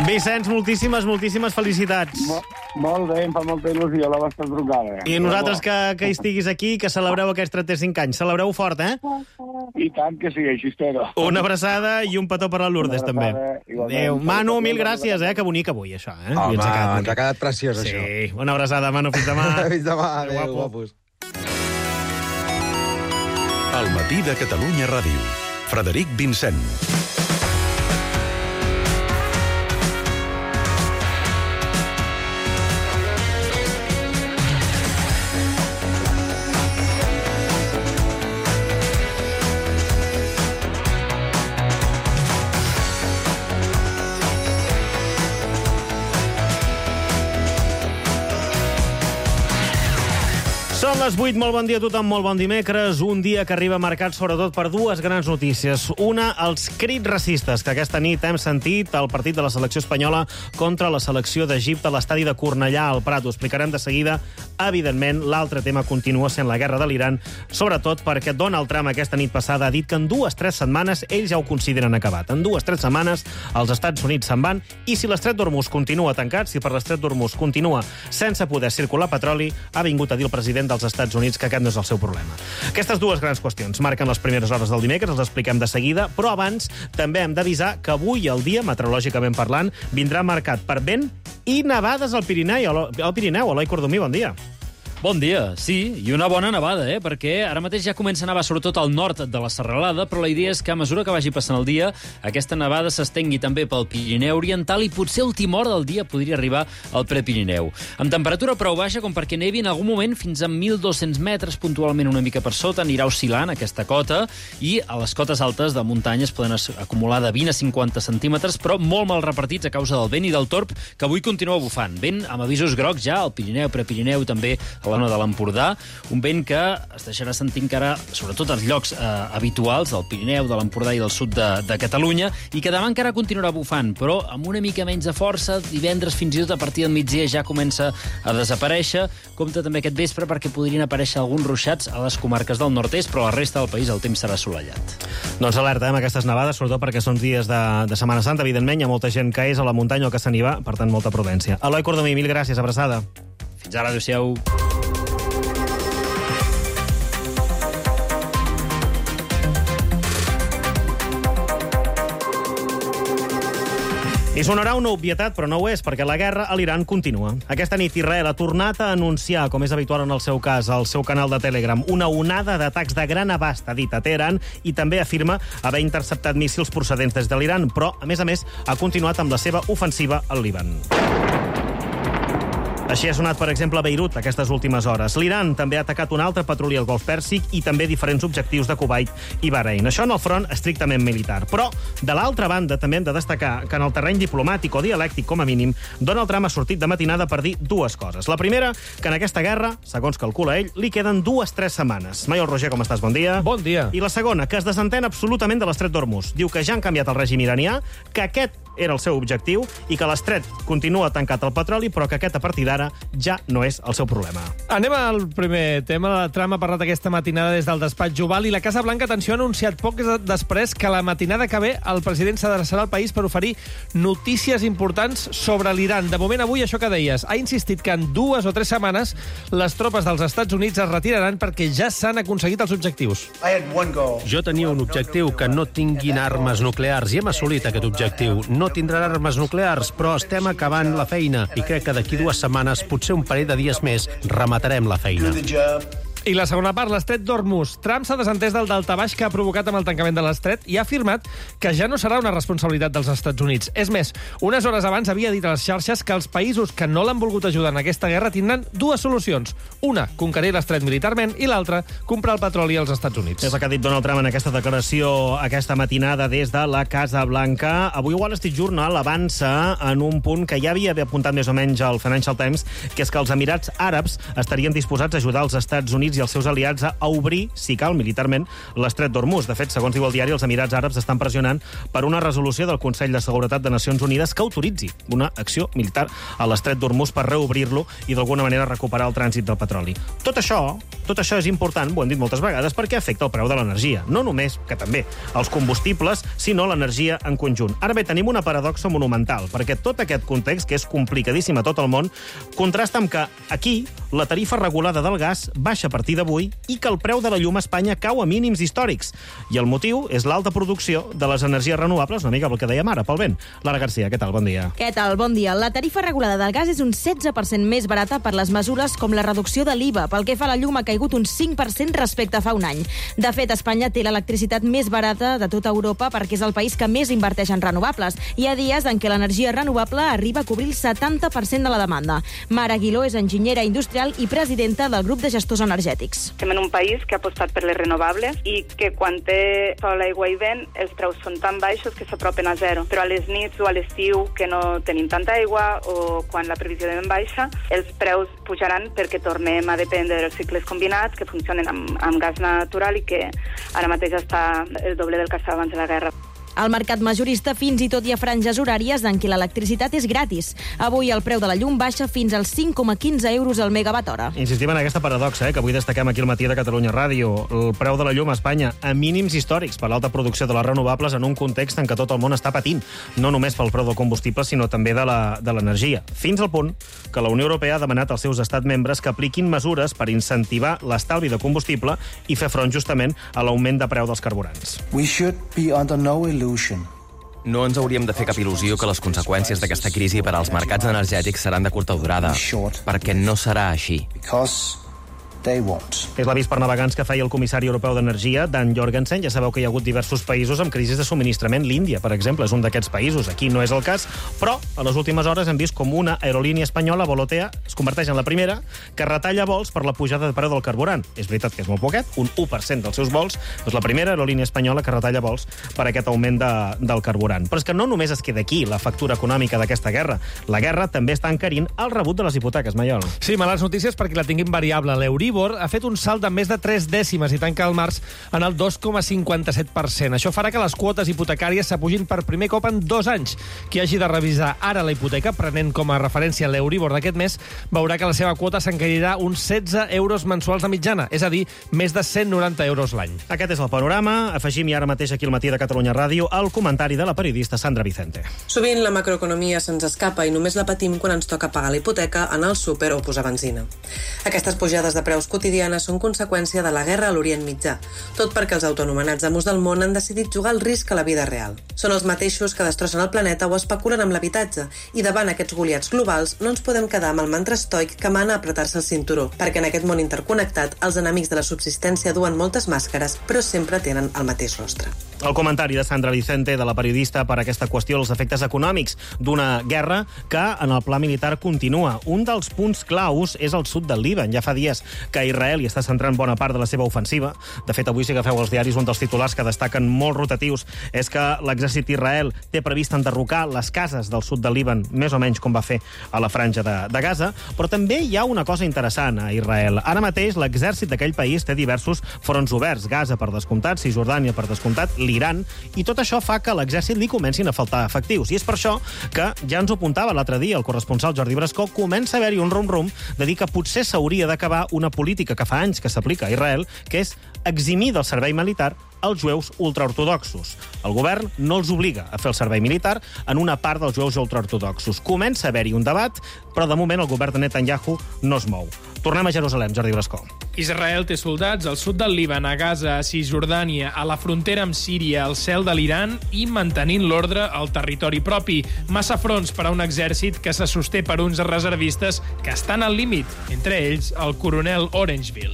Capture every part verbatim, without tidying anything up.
Vicenç, moltíssimes, moltíssimes felicitats. Mo molt bé, em fa molta il·lusió la vostra trucada. I nosaltres que, que estiguis aquí, que celebreu aquests trenta-cinc anys. Celebreu fort, eh? I tant que sí, així espero. Una abraçada i un petó per la Lourdes, també. Adéu. Manu, mil gràcies, eh? Que bonic avui, això, eh? Home, ens ha, ens ha quedat preciós, sí. això. Sí, una abraçada, Manu, fins demà. Fins demà, adéu, guapos. El matí de Catalunya Ràdio. Frederic Vincent. Són les vuit, molt bon dia a tothom, molt bon dimecres. Un dia que arriba marcat sobretot per dues grans notícies. Una, els crits racistes que aquesta nit hem sentit al partit de la selecció espanyola contra la selecció d'Egipte a l'estadi de Cornellà al Prat. Ho explicarem de seguida. Evidentment, l'altre tema continua sent la guerra de l'Iran, sobretot perquè Donald Trump aquesta nit passada ha dit que en dues, tres setmanes ells ja ho consideren acabat. En dues, tres setmanes els Estats Units se'n van i si l'estret d'Hormuz continua tancat, si per l'estret d'Hormuz continua sense poder circular petroli, ha vingut a dir el president dels Estats Units que aquest no és el seu problema. Aquestes dues grans qüestions marquen les primeres hores del dimecres, els expliquem de seguida, però abans també hem d'avisar que avui el dia, meteorològicament parlant, vindrà marcat per vent i nevades al Pirineu. Al Pirineu, Eloi Cordomí, bon dia. Bon dia, sí, i una bona nevada, eh? Perquè ara mateix ja comença a nevar sobretot al nord de la serralada, però la idea és que a mesura que vagi passant el dia, aquesta nevada s'estengui també pel Pirineu Oriental i potser a última hora del dia podria arribar al Prepirineu. Amb temperatura prou baixa com perquè nevi en algun moment fins a mil dos-cents metres, puntualment una mica per sota, anirà oscil·lant aquesta cota, i a les cotes altes de muntanya es poden acumular de vint a cinquanta centímetres, però molt mal repartits a causa del vent i del torb, que avui continua bufant. Vent amb avisos grocs ja al Pirineu, Prepirineu, també a la zona de l'Empordà, un vent que es deixarà sentir encara, sobretot als llocs eh, habituals del Pirineu, de l'Empordà i del sud de, de Catalunya, i que demà encara continuarà bufant, però amb una mica menys de força. Divendres, fins i tot a partir del migdia, ja comença a desaparèixer. Compte també aquest vespre perquè podrien aparèixer alguns ruixats a les comarques del nord-est, però a la resta del país el temps serà assolellat. Doncs alerta amb aquestes nevades, sobretot perquè són dies de, de Setmana Santa, evidentment. Hi ha molta gent que és a la muntanya o que se n'hi va, per tant, molta prudència. Eloi Cordomí, mil gràcies, abraçada. Fins ara, adéu-siau. I sonarà una obvietat, però no ho és, perquè la guerra a l'Iran continua. Aquesta nit Israel ha tornat a anunciar, com és habitual en el seu cas, al seu canal de Telegram, una onada d'atacs de gran abast, ha dit a Teheran, i també afirma haver interceptat míssils procedents des de l'Iran, però, a més a més, ha continuat amb la seva ofensiva al Líban. Així ha sonat, per exemple, a Beirut aquestes últimes hores. L'Iran també ha atacat un altre patrulí al Golf Pèrsic i també diferents objectius de Kuwait i Bahrein. Això en el front estrictament militar. Però, de l'altra banda, també hem de destacar que en el terreny diplomàtic o dialèctic, com a mínim, Donald Trump ha sortit de matinada per dir dues coses. La primera, que en aquesta guerra, segons calcula ell, li queden dues, tres setmanes. Maiol Roger, com estàs? Bon dia. Bon dia. I la segona, que es desentén absolutament de l'estret d'Hormuz. Diu que ja han canviat el règim iranià, que aquest era el seu objectiu i que l'estret continua tancat al petroli, però que aquest, a partir d'ara, ja no és el seu problema. Anem al primer tema. La Trump ha parlat aquesta matinada des del despatx Oval i la Casa Blanca, atenció, ha anunciat poc després que la matinada que ve el president s'adreçarà al país per oferir notícies importants sobre l'Iran. De moment, avui, això que deies, ha insistit que en dues o tres setmanes les tropes dels Estats Units es retiraran perquè ja s'han aconseguit els objectius. Jo tenia un objectiu, que no tinguin armes nuclears, i hem assolit aquest objectiu. No tindran armes nuclears, però estem acabant la feina i crec que d'aquí dues setmanes, potser un parell de dies més, rematarem la feina. I la segona part, l'estret d'Hormuz. Trump s'ha desentès del daltabaix que ha provocat amb el tancament de l'estret i ha afirmat que ja no serà una responsabilitat dels Estats Units. És més, unes hores abans havia dit a les xarxes que els països que no l'han volgut ajudar en aquesta guerra tindran dues solucions. Una, conquerir l'estret militarment, i l'altra, comprar el petroli als Estats Units. És el que ha dit Donald Trump en aquesta declaració aquesta matinada des de la Casa Blanca. Avui Wall Street Journal avança en un punt que ja havia apuntat més o menys al Financial Times, que és que els Emirats Àrabs estarien disposats a ajudar els Estats Units Units i els seus aliats a obrir, si cal, militarment, l'estret d'Hormuz. De fet, segons diu el diari, els Emirats Àrabs estan pressionant per una resolució del Consell de Seguretat de Nacions Unides que autoritzi una acció militar a l'estret d'Hormuz per reobrir-lo i d'alguna manera recuperar el trànsit del petroli. Tot això, tot això és important, ho hem dit moltes vegades, perquè afecta el preu de l'energia. No només, que també, els combustibles, sinó l'energia en conjunt. Ara bé, tenim una paradoxa monumental, perquè tot aquest context, que és complicadíssim a tot el món, contrasta amb que aquí la tarifa regulada del gas baixa a partir d'avui i que el preu de la llum a Espanya cau a mínims històrics. I el motiu és l'alta producció de les energies renovables, una mica el que dèiem ara, pel vent. Lara Garcia, què tal? Bon dia. Què tal? Bon dia. La tarifa regulada del gas és un setze per cent més barata per les mesures com la reducció de l'I V A. Pel que fa a la llum, ha caigut un cinc per cent respecte a fa un any. De fet, Espanya té l'electricitat més barata de tota Europa perquè és el país que més inverteix en renovables. Hi ha dies en què l'energia renovable arriba a cobrir el setanta per cent de la demanda. Mara Aguiló és enginyera industrial i presidenta del grup de gestors energètics. Estem en un país que ha apostat per les renovables i que quan té sol, aigua i vent els preus són tan baixos que s'apropen a zero. Però a les nits o a l'estiu que no tenim tanta aigua o quan la previsió de vent baixa, els preus pujaran perquè tornem a dependre dels cicles combinats que funcionen amb, amb gas natural i que ara mateix està el doble del que estava abans de la guerra. Al mercat majorista fins i tot hi ha franges horàries en què l'electricitat és gratis. Avui el preu de la llum baixa fins als cinc coma quinze euros al megawatt hora. Insistim en aquesta paradoxa, eh, que avui destaquem aquí al matí de Catalunya Ràdio. El preu de la llum a Espanya a mínims històrics per l'alta producció de les renovables en un context en què tot el món està patint, no només pel preu del combustible, sinó també de la, de l'energia. Fins al punt que la Unió Europea ha demanat als seus estats membres que apliquin mesures per incentivar l'estalvi de combustible i fer front justament a l'augment de preu dels carburants. We should be under no illusion. No ens hauríem de fer cap il·lusió que les conseqüències d'aquesta crisi per als mercats energètics seran de curta durada, perquè no serà així. És l'avís per navegants que feia el comissari europeu d'Energia, Dan Jorgensen. Ja sabeu que hi ha hagut diversos països amb crisis de subministrament. L'Índia, per exemple, és un d'aquests països. Aquí no és el cas, però a les últimes hores hem vist com una aerolínia espanyola, Volotea, es converteix en la primera que retalla vols per la pujada de preu del carburant. És veritat que és molt poquet, un u per cent dels seus vols, doncs la primera aerolínia espanyola que retalla vols per aquest augment de, del carburant. Però és que no només es queda aquí la factura econòmica d'aquesta guerra. La guerra també està encarint el rebut de les hipoteques, Maiol. Sí, males notícies perquè la tinguin variable. L'Euribor ha fet un salt de més de tres dècimes i tanca el març en el dos coma cinquanta-set per cent. Això farà que les quotes hipotecàries s'apugin per primer cop en dos anys. Qui hagi de revisar ara la hipoteca, prenent com a referència l'Euribor d'aquest mes, veurà que la seva quota s'encarirà uns setze euros mensuals de mitjana, és a dir, més de cent noranta euros l'any. Aquest és el panorama. Afegim-hi ara mateix aquí al matí de Catalunya Ràdio el comentari de la periodista Sandra Vicente. Sovint la macroeconomia se'ns escapa i només la patim quan ens toca pagar la hipoteca, anar al súper o posar benzina. Aquestes pujades de preus quotidianes són conseqüència de la guerra a l'Orient Mitjà, tot perquè els autoanomenats amos del món han decidit jugar al risc a la vida real. Són els mateixos que destrossen el planeta o especulen amb l'habitatge, i davant aquests goliats globals no ens podem quedar amb el mantra estoic que mana a apretar-se el cinturó, perquè en aquest món interconnectat els enemics de la subsistència duen moltes màscares, però sempre tenen el mateix rostre. El comentari de Sandra Vicente, de la periodista, per aquesta qüestió dels efectes econòmics d'una guerra que en el pla militar continua. Un dels punts claus és el sud del Líban. Ja fa dies que Israel hi està centrant bona part de la seva ofensiva. De fet, avui, si agafeu els diaris, un dels titulars que destaquen molt rotatius és que l'exèrcit d'Israel té previst enderrocar les cases del sud del Líban, més o menys com va fer a la franja de, de Gaza, però també hi ha una cosa interessant a Israel. Ara mateix, l'exèrcit d'aquell país té diversos fronts oberts. Gaza, per descomptat, Cisjordània, per descomptat, l'Iran, i tot això fa que a l'exèrcit li comencin a faltar efectius. I és per això que, ja ens ho apuntava l'altre dia el corresponsal Jordi Brascó, comença a haver-hi un rum-rum de dir que potser s'hauria d'acabar una política que fa anys que s'aplica a Israel, que és eximir del servei militar els jueus ultraortodoxos. El govern no els obliga a fer el servei militar en una part dels jueus ultraortodoxos. Comença a haver-hi un debat, però de moment el govern de Netanyahu no es mou. Tornem a Jerusalem, Jordi Brascó. Israel té soldats al sud del Líban, a Gaza, a Cisjordània, a la frontera amb Síria, al cel de l'Iran i mantenint l'ordre al territori propi. Massa fronts per a un exèrcit que se sosté per uns reservistes que estan al límit, entre ells el coronel Orangeville.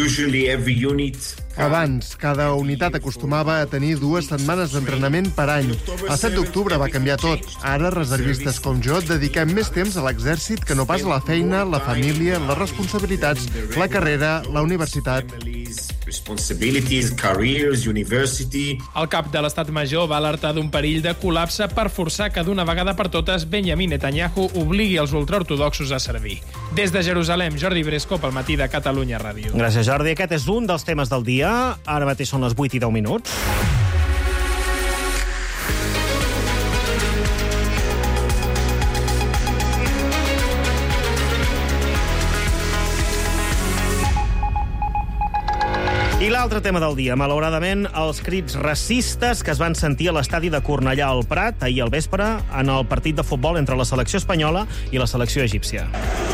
Abans, cada unitat acostumava a tenir dues setmanes d'entrenament per any. El set d'octubre va canviar tot. Ara, reservistes com jo dediquem més temps a l'exèrcit que no pas a la feina, la família, les responsabilitats, la carrera, la universitat. responsibilities, careers, university. El cap de l'Estat Major va alertar d'un perill de col·lapse per forçar que d'una vegada per totes Benjamin Netanyahu obligui els ultraortodoxos a servir. Des de Jerusalem, Jordi Bresco, pel Matí de Catalunya Ràdio. Gràcies, Jordi. Aquest és un dels temes del dia. Ara mateix són les vuit i deu minuts. I l'altre tema del dia, malauradament, els crits racistes que es van sentir a l'estadi de Cornellà al Prat ahir al vespre en el partit de futbol entre la selecció espanyola i la selecció egípcia.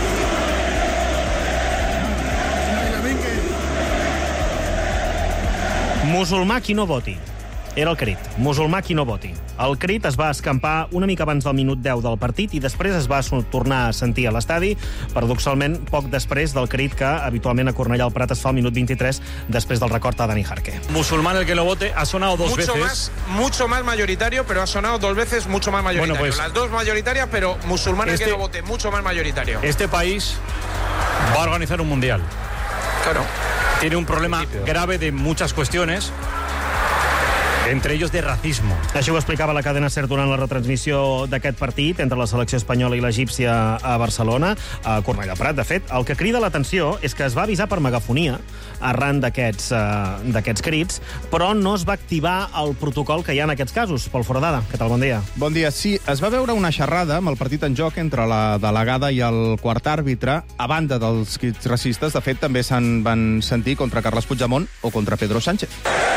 Musulmà qui no voti. Era el crit. Musulmà qui no voti. El crit es va escampar una mica abans del minut deu del partit i després es va tornar a sentir a l'estadi, paradoxalment, poc després del crit que habitualment a Cornellà al Prat es fa al minut vint-i-tres després del record a Dani Jarque. Musulmán el que no vote ha sonado dos mucho veces. Más, mucho más mayoritario, pero ha sonado dos veces mucho más mayoritario. Bueno, pues, las dos mayoritarias, pero musulmán este, el que no vote mucho más mayoritario. Este país va a organizar un mundial. Claro. Tiene un problema grave de muchas cuestiones, entre ellos de racismo. Així ho explicava la cadena SER durant la retransmissió d'aquest partit entre la selecció espanyola i l'egípcia a Barcelona, a Cornellà Prat. De fet, el que crida l'atenció és que es va avisar per megafonia arran d'aquests uh, d'aquests crits, però no es va activar el protocol que hi ha en aquests casos. Pol Foradada, què tal? Bon dia. Bon dia. Sí, es va veure una xerrada amb el partit en joc entre la delegada i el quart àrbitre, a banda dels crits racistes. De fet, també se'n van sentir contra Carles Puigdemont o contra Pedro Sánchez.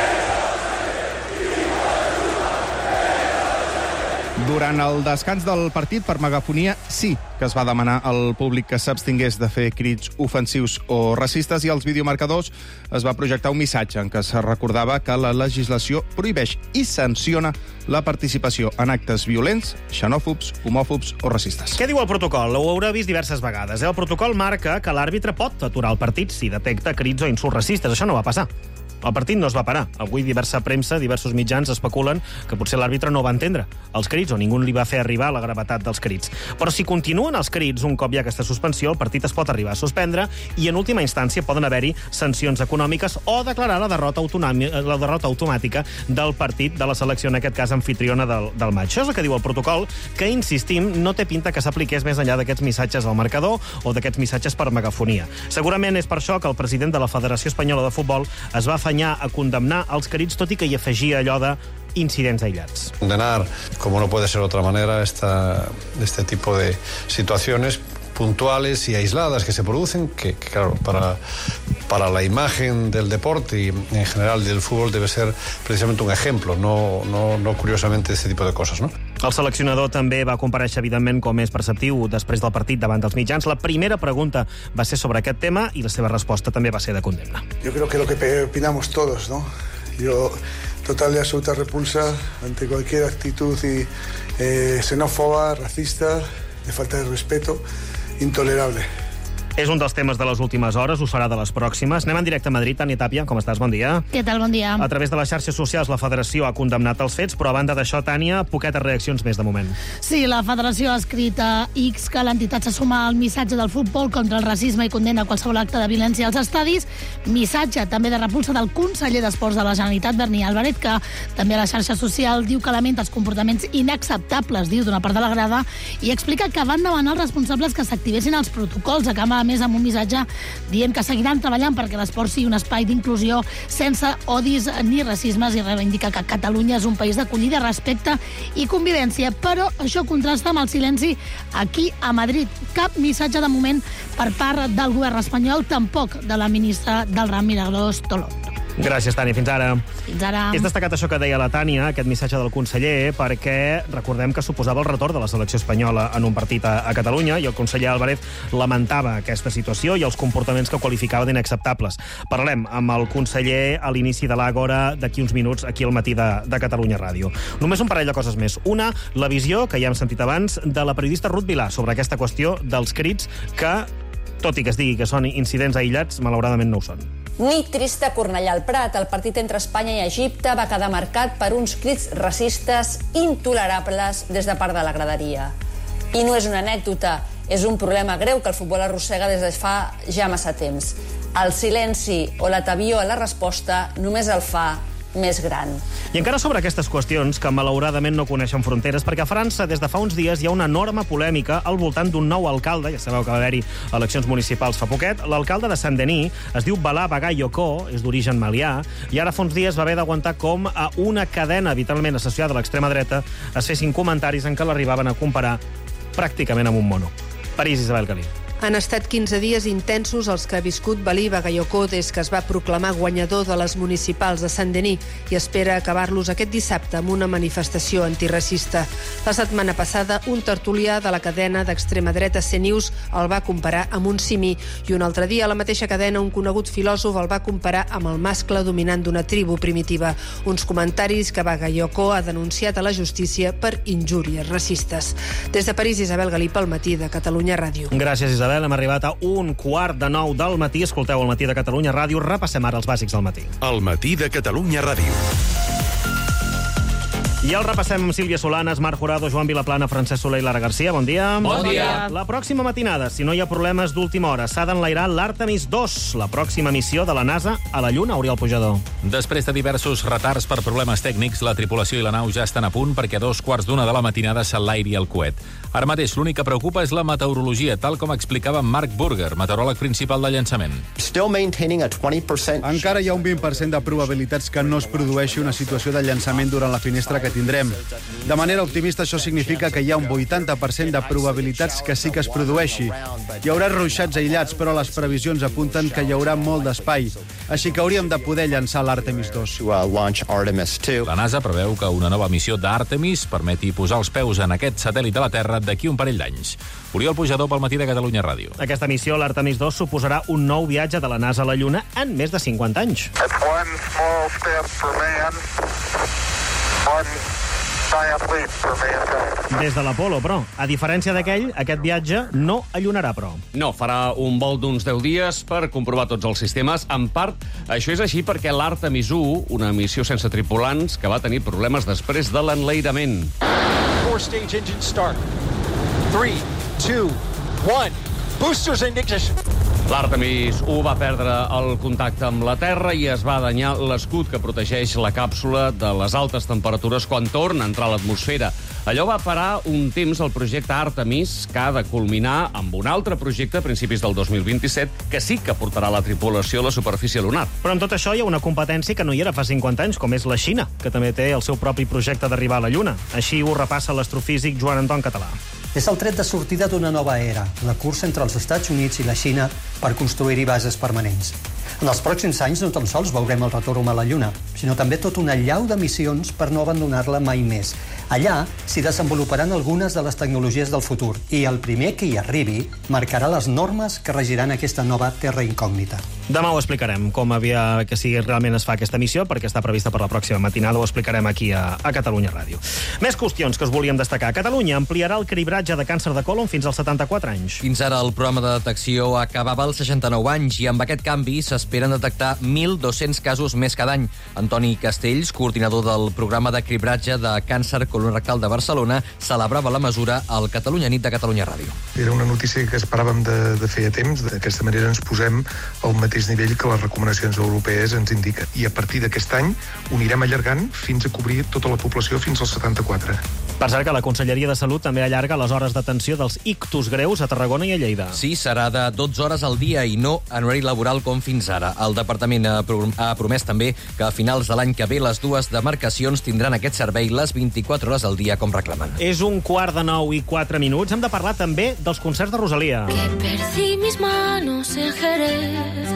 Durant el descans del partit, per megafonia, sí que es va demanar al públic que s'abstingués de fer crits ofensius o racistes i als videomarcadors es va projectar un missatge en què se recordava que la legislació prohibeix i sanciona la participació en actes violents, xenòfobs, homòfobs o racistes. Què diu el protocol? Ho haurà vist diverses vegades. Eh? El protocol marca que l'àrbitre pot aturar el partit si detecta crits o insults racistes. Això no va passar. El partit no es va parar. Avui diversa premsa, diversos mitjans especulen que potser l'àrbitre no va entendre els crits o ningú li va fer arribar la gravetat dels crits. Però si continuen els crits un cop hi ha aquesta suspensió, el partit es pot arribar a suspendre i en última instància poden haver-hi sancions econòmiques o declarar la derrota, la derrota automàtica del partit de la selecció, en aquest cas anfitriona del, del maig. Això és el que diu el protocol, que, insistim, no té pinta que s'apliqués més enllà d'aquests missatges al marcador o d'aquests missatges per megafonia. Segurament és per això que el president de la Federació Espanyola de Futbol es va afanyar a condemnar els crits, tot i que hi afegia allò de incidents aïllats. Condenar, como no puede ser de otra manera, esta, este tipo de situaciones puntuales y aisladas que se producen, que, que claro, para, para la imagen del deporte y en general del fútbol debe ser precisamente un ejemplo, no, no, no curiosamente este tipo de cosas, ¿no? El seleccionador també va comparèixer, evidentment, com és perceptiu després del partit davant dels mitjans. La primera pregunta va ser sobre aquest tema i la seva resposta també va ser de condemna. Yo creo que lo que opinamos todos, ¿no? Yo total y absoluta repulsa ante cualquier actitud y, eh, xenófoba, racista, de falta de respeto, intolerable. És un dels temes de les últimes hores, ho serà de les pròximes. Anem en directe a Madrid. Tània Tàpia, com estàs? Bon dia. Què tal? Bon dia. A través de les xarxes socials, la Federació ha condemnat els fets, però a banda d'això, Tània, poquetes reaccions més de moment. Sí, la Federació ha escrit a X que l'entitat se suma al missatge del futbol contra el racisme i condena qualsevol acte de violència als estadis. Missatge també de repulsa del conseller d'Esports de la Generalitat, Berni Álvarez, que també a la xarxa social diu que lamenta els comportaments inacceptables, diu, d'una part de la grada, i explica que van demanar als responsables que s'activessin els protocols. Acaba, a més, amb un missatge dient que seguiran treballant perquè l'esport sigui un espai d'inclusió sense odis ni racismes, i reivindica que Catalunya és un país d'acollida, respecte i convivència. Però això contrasta amb el silenci aquí a Madrid. Cap missatge de moment per part del govern espanyol, tampoc de la ministra del Ram, Milagros Tolón. Gràcies, Tània. Fins ara. Fins ara. És destacat això que deia la Tània, aquest missatge del conseller, perquè recordem que suposava el retorn de la selecció espanyola en un partit a, a Catalunya, i el conseller Álvarez lamentava aquesta situació i els comportaments que qualificava d'inacceptables. Parlem amb el conseller a l'inici de l'Àgora d'aquí uns minuts, aquí al Matí de, de Catalunya Ràdio. Només un parell de coses més. Una, la visió, que ja hem sentit abans, de la periodista Ruth Vilà sobre aquesta qüestió dels crits que, tot i que es digui que són incidents aïllats, malauradament no ho són. Nit trista a Cornellà al Prat. El partit entre Espanya i Egipte va quedar marcat per uns crits racistes intolerables des de part de la graderia. I no és una anècdota, és un problema greu que el futbol arrossega des de fa ja massa temps. El silenci o l'atavió a la resposta només el fa més gran. I encara sobre aquestes qüestions, que malauradament no coneixen fronteres, perquè a França des de fa uns dies hi ha una enorme polèmica al voltant d'un nou alcalde, ja sabeu que va haver-hi eleccions municipals fa poquet. L'alcalde de Saint-Denis es diu Bala Bagayoko, és d'origen malià, i ara fa uns dies va haver d'aguantar com a una cadena vitalment associada a l'extrema dreta es fessin comentaris en què l'arribaven a comparar pràcticament amb un mono. París, Isabel Calí. Han estat quinze dies intensos els que ha viscut Bali Bagayoko des que es va proclamar guanyador de les municipals de Saint-Denis i espera acabar-los aquest dissabte amb una manifestació antiracista. La setmana passada, un tertulià de la cadena d'extrema dreta CNews el va comparar amb un simi i un altre dia a la mateixa cadena un conegut filòsof el va comparar amb el mascle dominant d'una tribu primitiva. Uns comentaris que Bagayoko ha denunciat a la justícia per injúries racistes. Des de París, Isabel Galí, pel Matí de Catalunya Ràdio. Gràcies, Isabel. Hem arribat a un quart de nou del matí. Escolteu el Matí de Catalunya Ràdio. Repassem ara els bàsics del matí. El Matí de Catalunya Ràdio. I el repassem amb Sílvia Solanes, Marc Jurado, Joan Vilaplana, Francesc Soler i Lara Garcia. Bon dia. Bon dia. La pròxima matinada, si no hi ha problemes d'última hora, s'ha d'enlairar l'Artemis dos, la pròxima missió de la NASA a la Lluna. Oriol Pujador. Després de diversos retards per problemes tècnics, la tripulació i la nau ja estan a punt perquè a dos quarts d'una de la matinada s'enlairi el coet. Ara mateix l'únic que preocupa és la meteorologia, tal com explicava Mark Burger, meteoròleg principal del llançament. Encara hi ha un vint per cent de probabilitats que no es produeixi una situació de llançament durant la finestra que tindrem. De manera optimista, això significa que hi ha un vuitanta per cent de probabilitats que sí que es produeixi. Hi haurà ruixats aïllats, però les previsions apunten que hi haurà molt d'espai. Així que hauríem de poder llançar l'Artemis dos. La NASA preveu que una nova missió d'Artemis permeti posar els peus en aquest satèl·lit de la Terra d'aquí un parell d'anys. Oriol Pujador pel Matí de Catalunya Ràdio. Aquesta missió, l'Artemis dos, suposarà un nou viatge de la NASA a la Lluna en més de cinquanta anys. Des de l'Apolo, però, a diferència d'aquell, aquest viatge no allunarà, però. No, farà un vol d'uns deu dies per comprovar tots els sistemes. En part, això és així perquè l'Artemis u, una missió sense tripulants, que va tenir problemes després de l'enlairament. Four stage engine start. three, two, one. Boosters in ignition. L'Artemis u va perdre el contacte amb la Terra i es va danyar l'escut que protegeix la càpsula de les altes temperatures quan torna a entrar a l'atmosfera. Allò va parar un temps el projecte Artemis, que ha de culminar amb un altre projecte a principis del dos mil vint-i-set, que sí que portarà la tripulació a la superfície lunar. Però amb tot això hi ha una competència que no hi era fa cinquanta anys, com és la Xina, que també té el seu propi projecte d'arribar a la Lluna. Així ho repassa l'astrofísic Joan Anton Català. És el tret de sortida d'una nova era, la cursa entre els Estats Units i la Xina per construir-hi bases permanents. En els pròxims anys no tan sols veurem el retorn humà a la Lluna, sinó també tota una llau de missions per no abandonar-la mai més. Allà s'hi desenvoluparan algunes de les tecnologies del futur i el primer que hi arribi marcarà les normes que regiran aquesta nova terra incògnita. Demà ho explicarem, com havia que sigui realment es fa aquesta missió, perquè està prevista per la pròxima matinada, ho explicarem aquí a, a Catalunya Ràdio. Més qüestions que us volíem destacar. Catalunya ampliarà el cribratge de càncer de còlon fins als setanta-quatre anys. Fins ara el programa de detecció acabava als seixanta-nou anys i amb aquest canvi s'esperen detectar mil dos-cents casos més cada any. Antoni Castells, coordinador del programa de cribratge de càncer colorectal de Barcelona, celebrava la mesura al Catalunya Nit de Catalunya Ràdio. Era una notícia que esperàvem de, de feia temps. D'aquesta manera ens posem al mateix nivell que les recomanacions europees ens indiquen. I a partir d'aquest any ho anirem allargant fins a cobrir tota la població fins als setanta-quatre. Per cert que la Conselleria de Salut també allarga les hores d'atenció dels ictus greus a Tarragona i a Lleida. Sí, serà de dotze hores al dia i no en horari laboral com fins ara. El departament ha, pro ha promès també que a finals de l'any que ve les dues demarcacions tindran aquest servei les vint-i-quatre hores al dia com reclamen. És un quart de nou i quatre minuts. Hem de parlar també dels concerts de Rosalia. Que perdí mis manos en Jerez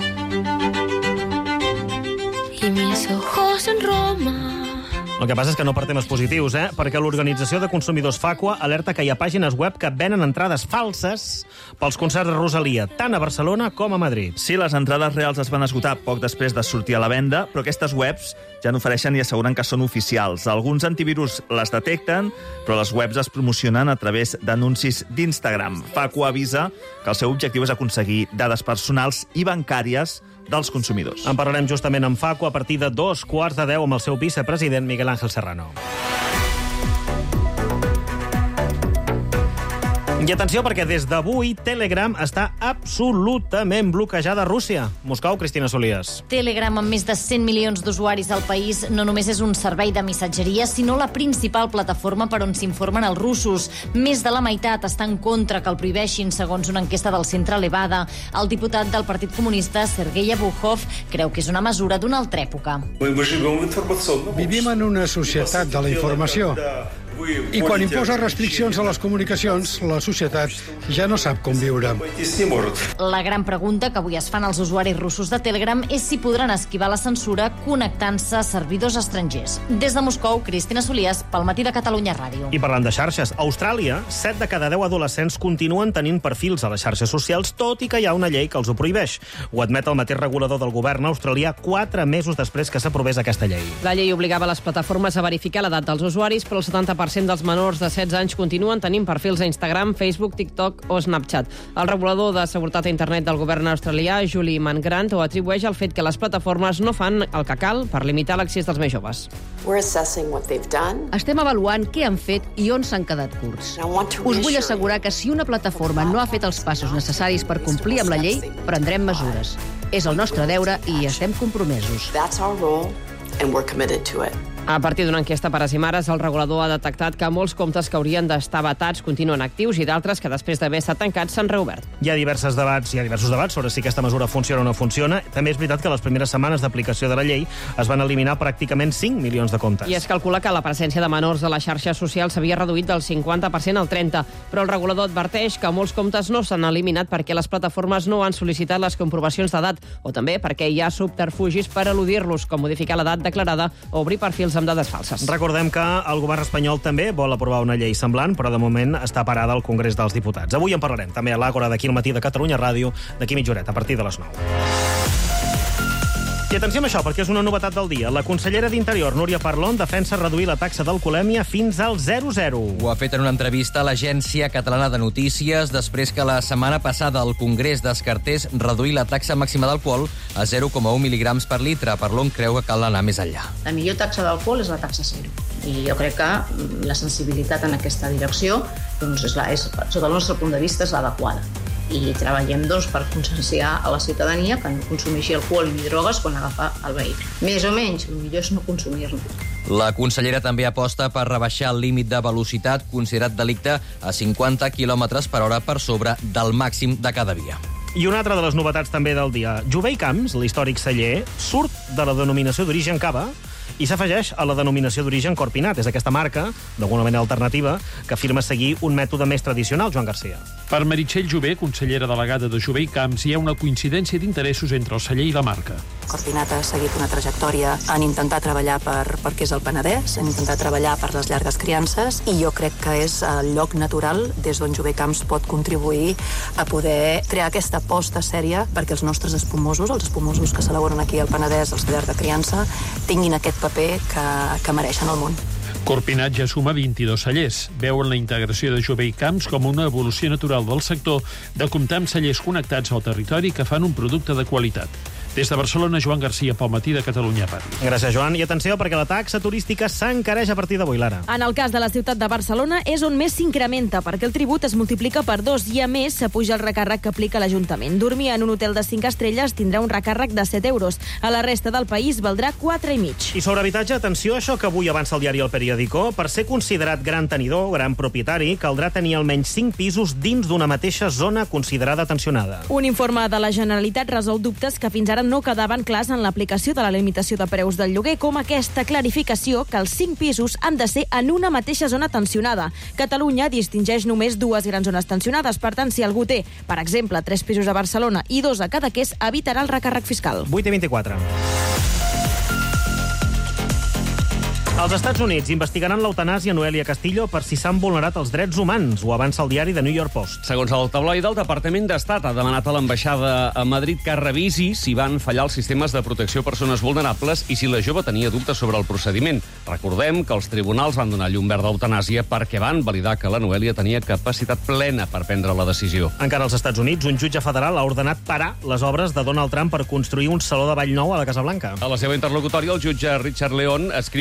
y mis ojos en Roma. El que passa és que no per temes positius, eh? Perquè l'organització de consumidors Facua alerta que hi ha pàgines web que venen entrades falses pels concerts de Rosalia, tant a Barcelona com a Madrid. Sí, les entrades reals es van esgotar poc després de sortir a la venda, però aquestes webs ja n'ofereixen i asseguren que són oficials. Alguns antivirus les detecten, però les webs es promocionen a través d'anuncis d'Instagram. Facua avisa que el seu objectiu és aconseguir dades personals i bancàries dels consumidors. En parlarem justament amb Facua a partir de dos quarts de deu amb el seu vicepresident Miguel Ángel Serrano. I atenció, perquè des d'avui Telegram està absolutament bloquejada a Rússia. Moscou, Cristina Solias. Telegram, amb més de cent milions d'usuaris al país, no només és un servei de missatgeria, sinó la principal plataforma per on s'informen els russos. Més de la meitat està en contra que el prohibeixin, segons una enquesta del Centre Levada. El diputat del Partit Comunista, Sergei Abukhov, creu que és una mesura d'una altra època. Vivim en una societat de la informació. I quan imposa restriccions a les comunicacions, la societat ja no sap com viure. La gran pregunta que avui es fan els usuaris russos de Telegram és si podran esquivar la censura connectant-se a servidors estrangers. Des de Moscou, Cristina Solias, pel Matí de Catalunya Ràdio. I parlant de xarxes, a Austràlia, set de cada deu adolescents continuen tenint perfils a les xarxes socials, tot i que hi ha una llei que els ho prohibeix. Ho admet el mateix regulador del govern australià quatre mesos després que s'aprovés aquesta llei. La llei obligava les plataformes a verificar l'edat dels usuaris, però el setanta per cent dels menors de setze anys continuen tenint perfils a Instagram, Facebook, TikTok o Snapchat. El regulador de seguretat a internet del govern australià, Julie Mangrant, ho atribueix al fet que les plataformes no fan el que cal per limitar l'accés dels més joves. Estem avaluant què han fet i on s'han quedat curts. Us vull assegurar que si una plataforma no ha fet els passos necessaris per complir amb la llei, prendrem mesures. És el nostre deure i estem compromesos. A partir d'una enquesta per a Simares, el regulador ha detectat que molts comptes que haurien d'estar vetats continuen actius i d'altres que després d'haver estat tancats s'han reobert. Hi ha diversos debats, hi ha diversos debats sobre si aquesta mesura funciona o no funciona. També és veritat que les primeres setmanes d'aplicació de la llei es van eliminar pràcticament cinc milions de comptes. I es calcula que la presència de menors a les xarxes socials s'havia reduït del cinquanta per cent al trenta per cent, però el regulador adverteix que molts comptes no s'han eliminat perquè les plataformes no han sol·licitat les comprovacions d'edat o també perquè hi ha subterfugis per eludir-los, com modificar l'edat declarada o obrir perfils amb dades falses. Recordem que el govern espanyol també vol aprovar una llei semblant, però de moment està parada al Congrés dels Diputats. Avui en parlarem també a l'Àgora d'aquí al Matí de Catalunya Ràdio, d'aquí mitja horeta, a partir de les nou. I atenció amb això, perquè és una novetat del dia. La consellera d'Interior, Núria Parlon, defensa reduir la taxa d'alcoholèmia fins al zero coma zero. Ho ha fet en una entrevista a l'Agència Catalana de Notícies després que la setmana passada el Congrés descartés reduir la taxa màxima d'alcohol a zero coma un mil·ligrams per litre. Parlon creu que cal anar més enllà. La millor taxa d'alcohol és la taxa zero. I jo crec que la sensibilitat en aquesta direcció, doncs, és la, és, sota el nostre punt de vista, és l'adequada. I treballem doncs, per conscienciar a la ciutadania que no consumeixi alcohol ni drogues quan agafa el vehicle. Més o menys, el millor és no consumir-lo. La consellera també aposta per rebaixar el límit de velocitat considerat delicte a cinquanta quilòmetres per hora per sobre del màxim de cada via. I una altra de les novetats també del dia. Jové i Camps, l'històric celler, surt de la denominació d'origen Cava i s'afegeix a la denominació d'origen Corpinat. És aquesta marca, d'alguna manera alternativa, que afirma seguir un mètode més tradicional, Joan Garcia. Per Meritxell Jové, consellera delegada de Jové i Camps, hi ha una coincidència d'interessos entre el celler i la marca. Corpinat ha seguit una trajectòria en intentar treballar per, per què és el Penedès, en intentar treballar per les llargues criances, i jo crec que és el lloc natural des d'on Jové Camps pot contribuir a poder crear aquesta aposta sèria perquè els nostres espumosos, els espumosos que s'elaboren aquí al Penedès, els de llarga criança, tinguin aquest paper que, que mereixen al món. Corpinat ja suma vint-i-dos cellers. Veuen la integració de Jové i Camps com una evolució natural del sector de comptar amb cellers connectats al territori que fan un producte de qualitat. Des de Barcelona, Joan Garcia, pel Matí de Catalunya Ràdio. Gràcies, Joan. I atenció, perquè la taxa turística s'encareix a partir d'avui, Lara. En el cas de la ciutat de Barcelona és on més s'incrementa, perquè el tribut es multiplica per dos i, a més, s'apuja el recàrrec que aplica l'Ajuntament. Dormir en un hotel de cinc estrelles tindrà un recàrrec de set euros. A la resta del país valdrà quatre i mig. I sobre habitatge, atenció a això que avui avança el diari El Periódico. Per ser considerat gran tenidor, gran propietari, caldrà tenir almenys cinc pisos dins d'una mateixa zona considerada tensionada. Un informe de la Generalitat resol dubtes que fins ara no quedaven clars en l'aplicació de la limitació de preus del lloguer, com aquesta clarificació que els cinc pisos han de ser en una mateixa zona tensionada. Catalunya distingeix només dues grans zones tensionades, per tant, si algú té, per exemple, tres pisos a Barcelona i dos a Cadaqués, evitarà el recàrrec fiscal. vuit i vint-i-quatre. Els Estats Units investigaran l'eutanàsia Noelia Castillo per si s'han vulnerat els drets humans. Ho avança el diari The New York Post. Segons el tabloide, el Departament d'Estat ha demanat a l'ambaixada a Madrid que revisi si van fallar els sistemes de protecció a persones vulnerables i si la jove tenia dubtes sobre el procediment. Recordem que els tribunals van donar llum verda a l'eutanàsia perquè van validar que la Noelia tenia capacitat plena per prendre la decisió. Encara als Estats Units, un jutge federal ha ordenat parar les obres de Donald Trump per construir un saló de ball nou a la Casa Blanca. A la seva interlocutòria, el jutge Richard Leon escriu que el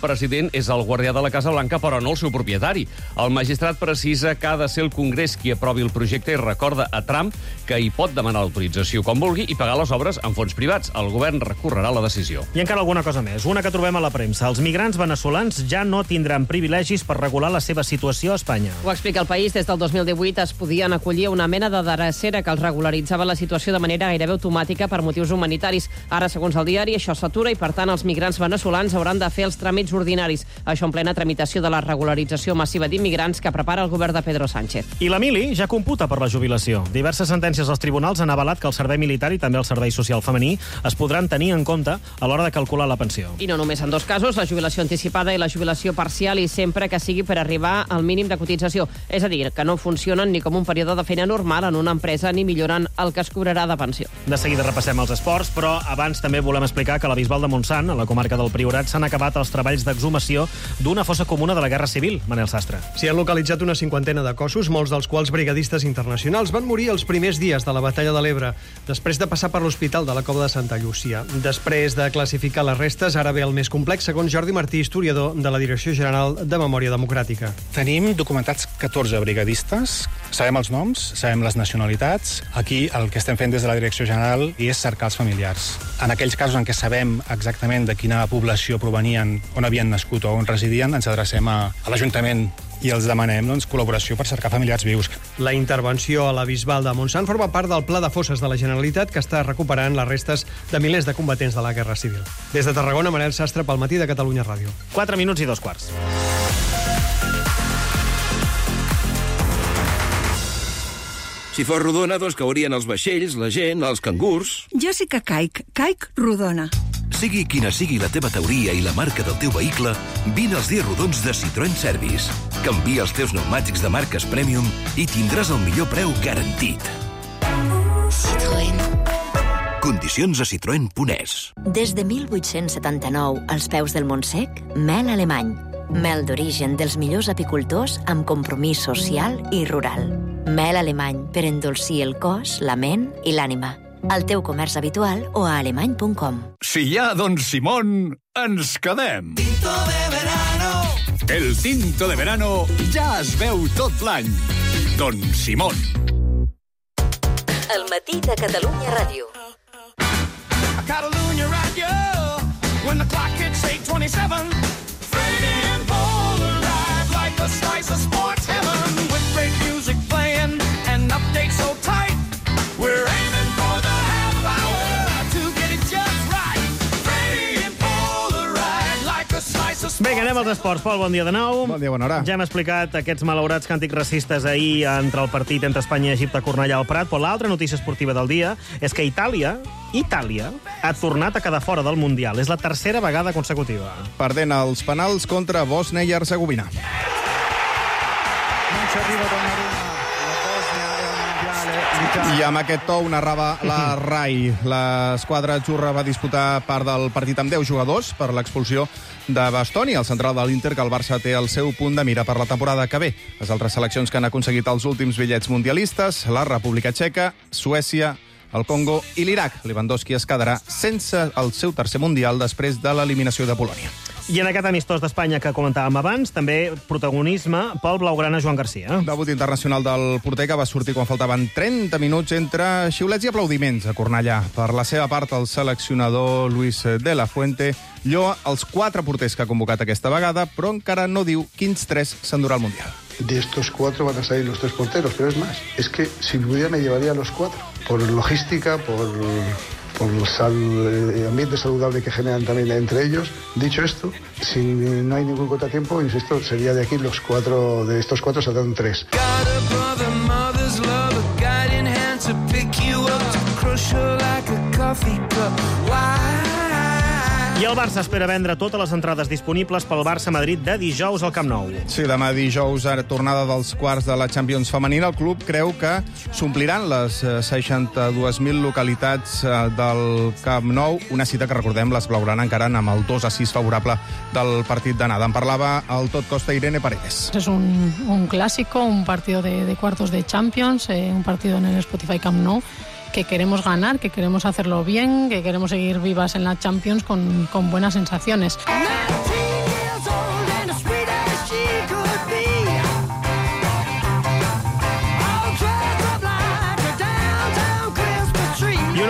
president és el guardià de la Casa Blanca, però no el seu propietari. El magistrat precisa que ha de ser el Congrés qui aprovi el projecte i recorda a Trump que hi pot demanar l'autorització quan vulgui i pagar les obres en fons privats. El govern recorrerà la decisió. I encara alguna cosa més, una que trobem a la premsa. Els migrants veneçolans ja no tindran privilegis per regular la seva situació a Espanya. Ho explica el País. Des del dos mil divuit es podien acollir una mena de drecera que els regularitzava la situació de manera gairebé automàtica per motius humanitaris. Ara, segons el diari, això s'atura i, per tant, els migrants veneçolans hauran de fer els tràmits ordinaris. Això en plena tramitació de la regularització massiva d'immigrants que prepara el govern de Pedro Sánchez. I la mili ja computa per la jubilació. Diverses sentències als tribunals han avalat que el servei militar i també el servei social femení es podran tenir en compte a l'hora de calcular la pensió. I no només en dos casos, la jubilació anticipada i la jubilació parcial, i sempre que sigui per arribar al mínim de cotització. És a dir, que no funcionen ni com un període de feina normal en una empresa ni milloren el que es cobrarà de pensió. De seguida repassem els esports, però abans també volem explicar que a la Bisbal de Montsant, a la comarca del Priorat, s'han acabat els treballs d'exhumació d'una fossa comuna de la Guerra Civil. Manel Sastre. S'hi han localitzat una cinquantena de cossos, molts dels quals brigadistes internacionals. Van morir els primers dies de la Batalla de l'Ebre, després de passar per l'Hospital de la Cova de Santa Llúcia. Després de classificar les restes, ara ve el més complex, segons Jordi Martí, historiador de la Direcció General de Memòria Democràtica. Tenim documentats catorze brigadistes, sabem els noms, sabem les nacionalitats. Aquí el que estem fent des de la Direcció General és cercar els familiars. En aquells casos en què sabem exactament de quina població provenien, on havien nascut o on residien, ens adrecem a, a l'Ajuntament i els demanem doncs, col·laboració per cercar familiars vius. La intervenció a la Bisbal de Montsant forma part del Pla de Fosses de la Generalitat, que està recuperant les restes de milers de combatents de la Guerra Civil. Des de Tarragona, Manel Sastre, pel Matí de Catalunya Ràdio. Quatre minuts i dos quarts. Si fos rodona, doncs caurien els vaixells, la gent, els cangurs... Jo sí que caic, caic rodona. Sigui quina sigui la teva teoria i la marca del teu vehicle, vine als dies rodons de Citroën Service. Canvia els teus pneumàtics de marques Premium i tindràs el millor preu garantit. Citroën. Condicions a citroen punt es. Des de mil vuit-cents setanta-nou, als peus del Montsec, mel alemany. Mel d'origen dels millors apicultors amb compromís social i rural. Mel alemany per endolcir el cos, la ment i l'ànima. Al teu comerç habitual o a alemany punt com. Si hi ha Don Simón, ens quedem. Tinto de verano. El tinto de verano ja es veu tot l'any. Don Simón. El matí de Catalunya Ràdio. A Catalunya Ràdio. When the clock hits eight twenty-seven. Freddie and Paul arrive like a slice of sports heaven. With great music playing and updates so tight. We're aiming for the half hour to get it just right. Freddie and Paul arrive like a slice of sports. Vinga, anem als esports. Pol, bon dia de nou. Bon dia, bona hora. Ja hem explicat aquests malaurats càntics racistes ahir entre el partit entre Espanya i Egipte a Cornellà al Prat, però l'altra notícia esportiva del dia és que Itàlia, Itàlia, ha tornat a quedar fora del Mundial. És la tercera vegada consecutiva. Perdent els penals contra Bòsnia i Hercegovina. Non ci arriva Donnarumma. La Bòsnia è al Mondiale. I amb aquest to ho narrava la RAI. L'esquadra atzurra va disputar part del partit amb deu jugadors per l'expulsió de Bastoni, el central de l'Inter, que el Barça té el seu punt de mira per la temporada que ve. Les altres seleccions que han aconseguit els últims bitllets mundialistes, la República Txeca, Suècia, el Congo i l'Iraq. Lewandowski es quedarà sense el seu tercer mundial després de l'eliminació de Polònia. I en aquest amistós d'Espanya que comentàvem abans, també protagonisme pel blaugrana Joan Garcia. Debut internacional del porter, que va sortir quan faltaven trenta minuts entre xiulets i aplaudiments a Cornellà. Per la seva part, el seleccionador Luis de la Fuente lloa els quatre porters que ha convocat aquesta vegada, però encara no diu quins tres s'endurà al Mundial. De estos cuatro van a salir los tres porteros, pero es más, es que si pudiera me llevaría a los cuatro, por logística, por... por el ambiente saludable que generan también entre ellos. Dicho esto, si no hay ningún contratiempo, insisto, sería de aquí los cuatro, de estos cuatro saldrán tres. I el Barça espera vendre totes les entrades disponibles pel Barça-Madrid de dijous al Camp Nou. Sí, demà dijous, a tornada dels quarts de la Champions femenina, el club creu que s'ompliran les seixanta-dues mil localitats del Camp Nou, una cita que, recordem, les blaugrana encara amb el dos a sis favorable del partit d'anada. En parlava el tot costa Irene Paredes. Es un, un clásico, un partido de, de cuartos de Champions, eh, un partido en el Spotify Camp Nou, que queremos ganar, que queremos hacerlo bien, que queremos seguir vivas en la Champions con, con buenas sensaciones.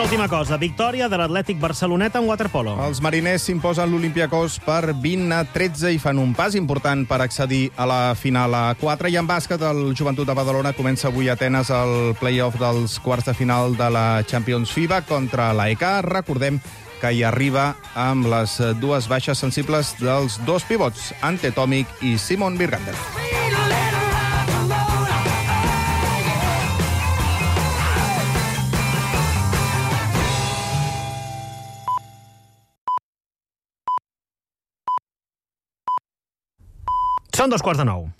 Última cosa, victòria de l'Atlètic Barceloneta en waterpolo. Els mariners s'imposen l'Olympiacos per vint a tretze i fan un pas important per accedir a la final a quatre. I en bàsquet, el Joventut de Badalona comença avui a Atenes el play-off dels quarts de final de la Champions FIBA contra l'A E K. Recordem que hi arriba amb les dues baixes sensibles dels dos pivots, Ante Tomic i Simon Birgander. Són dos quarts de nou.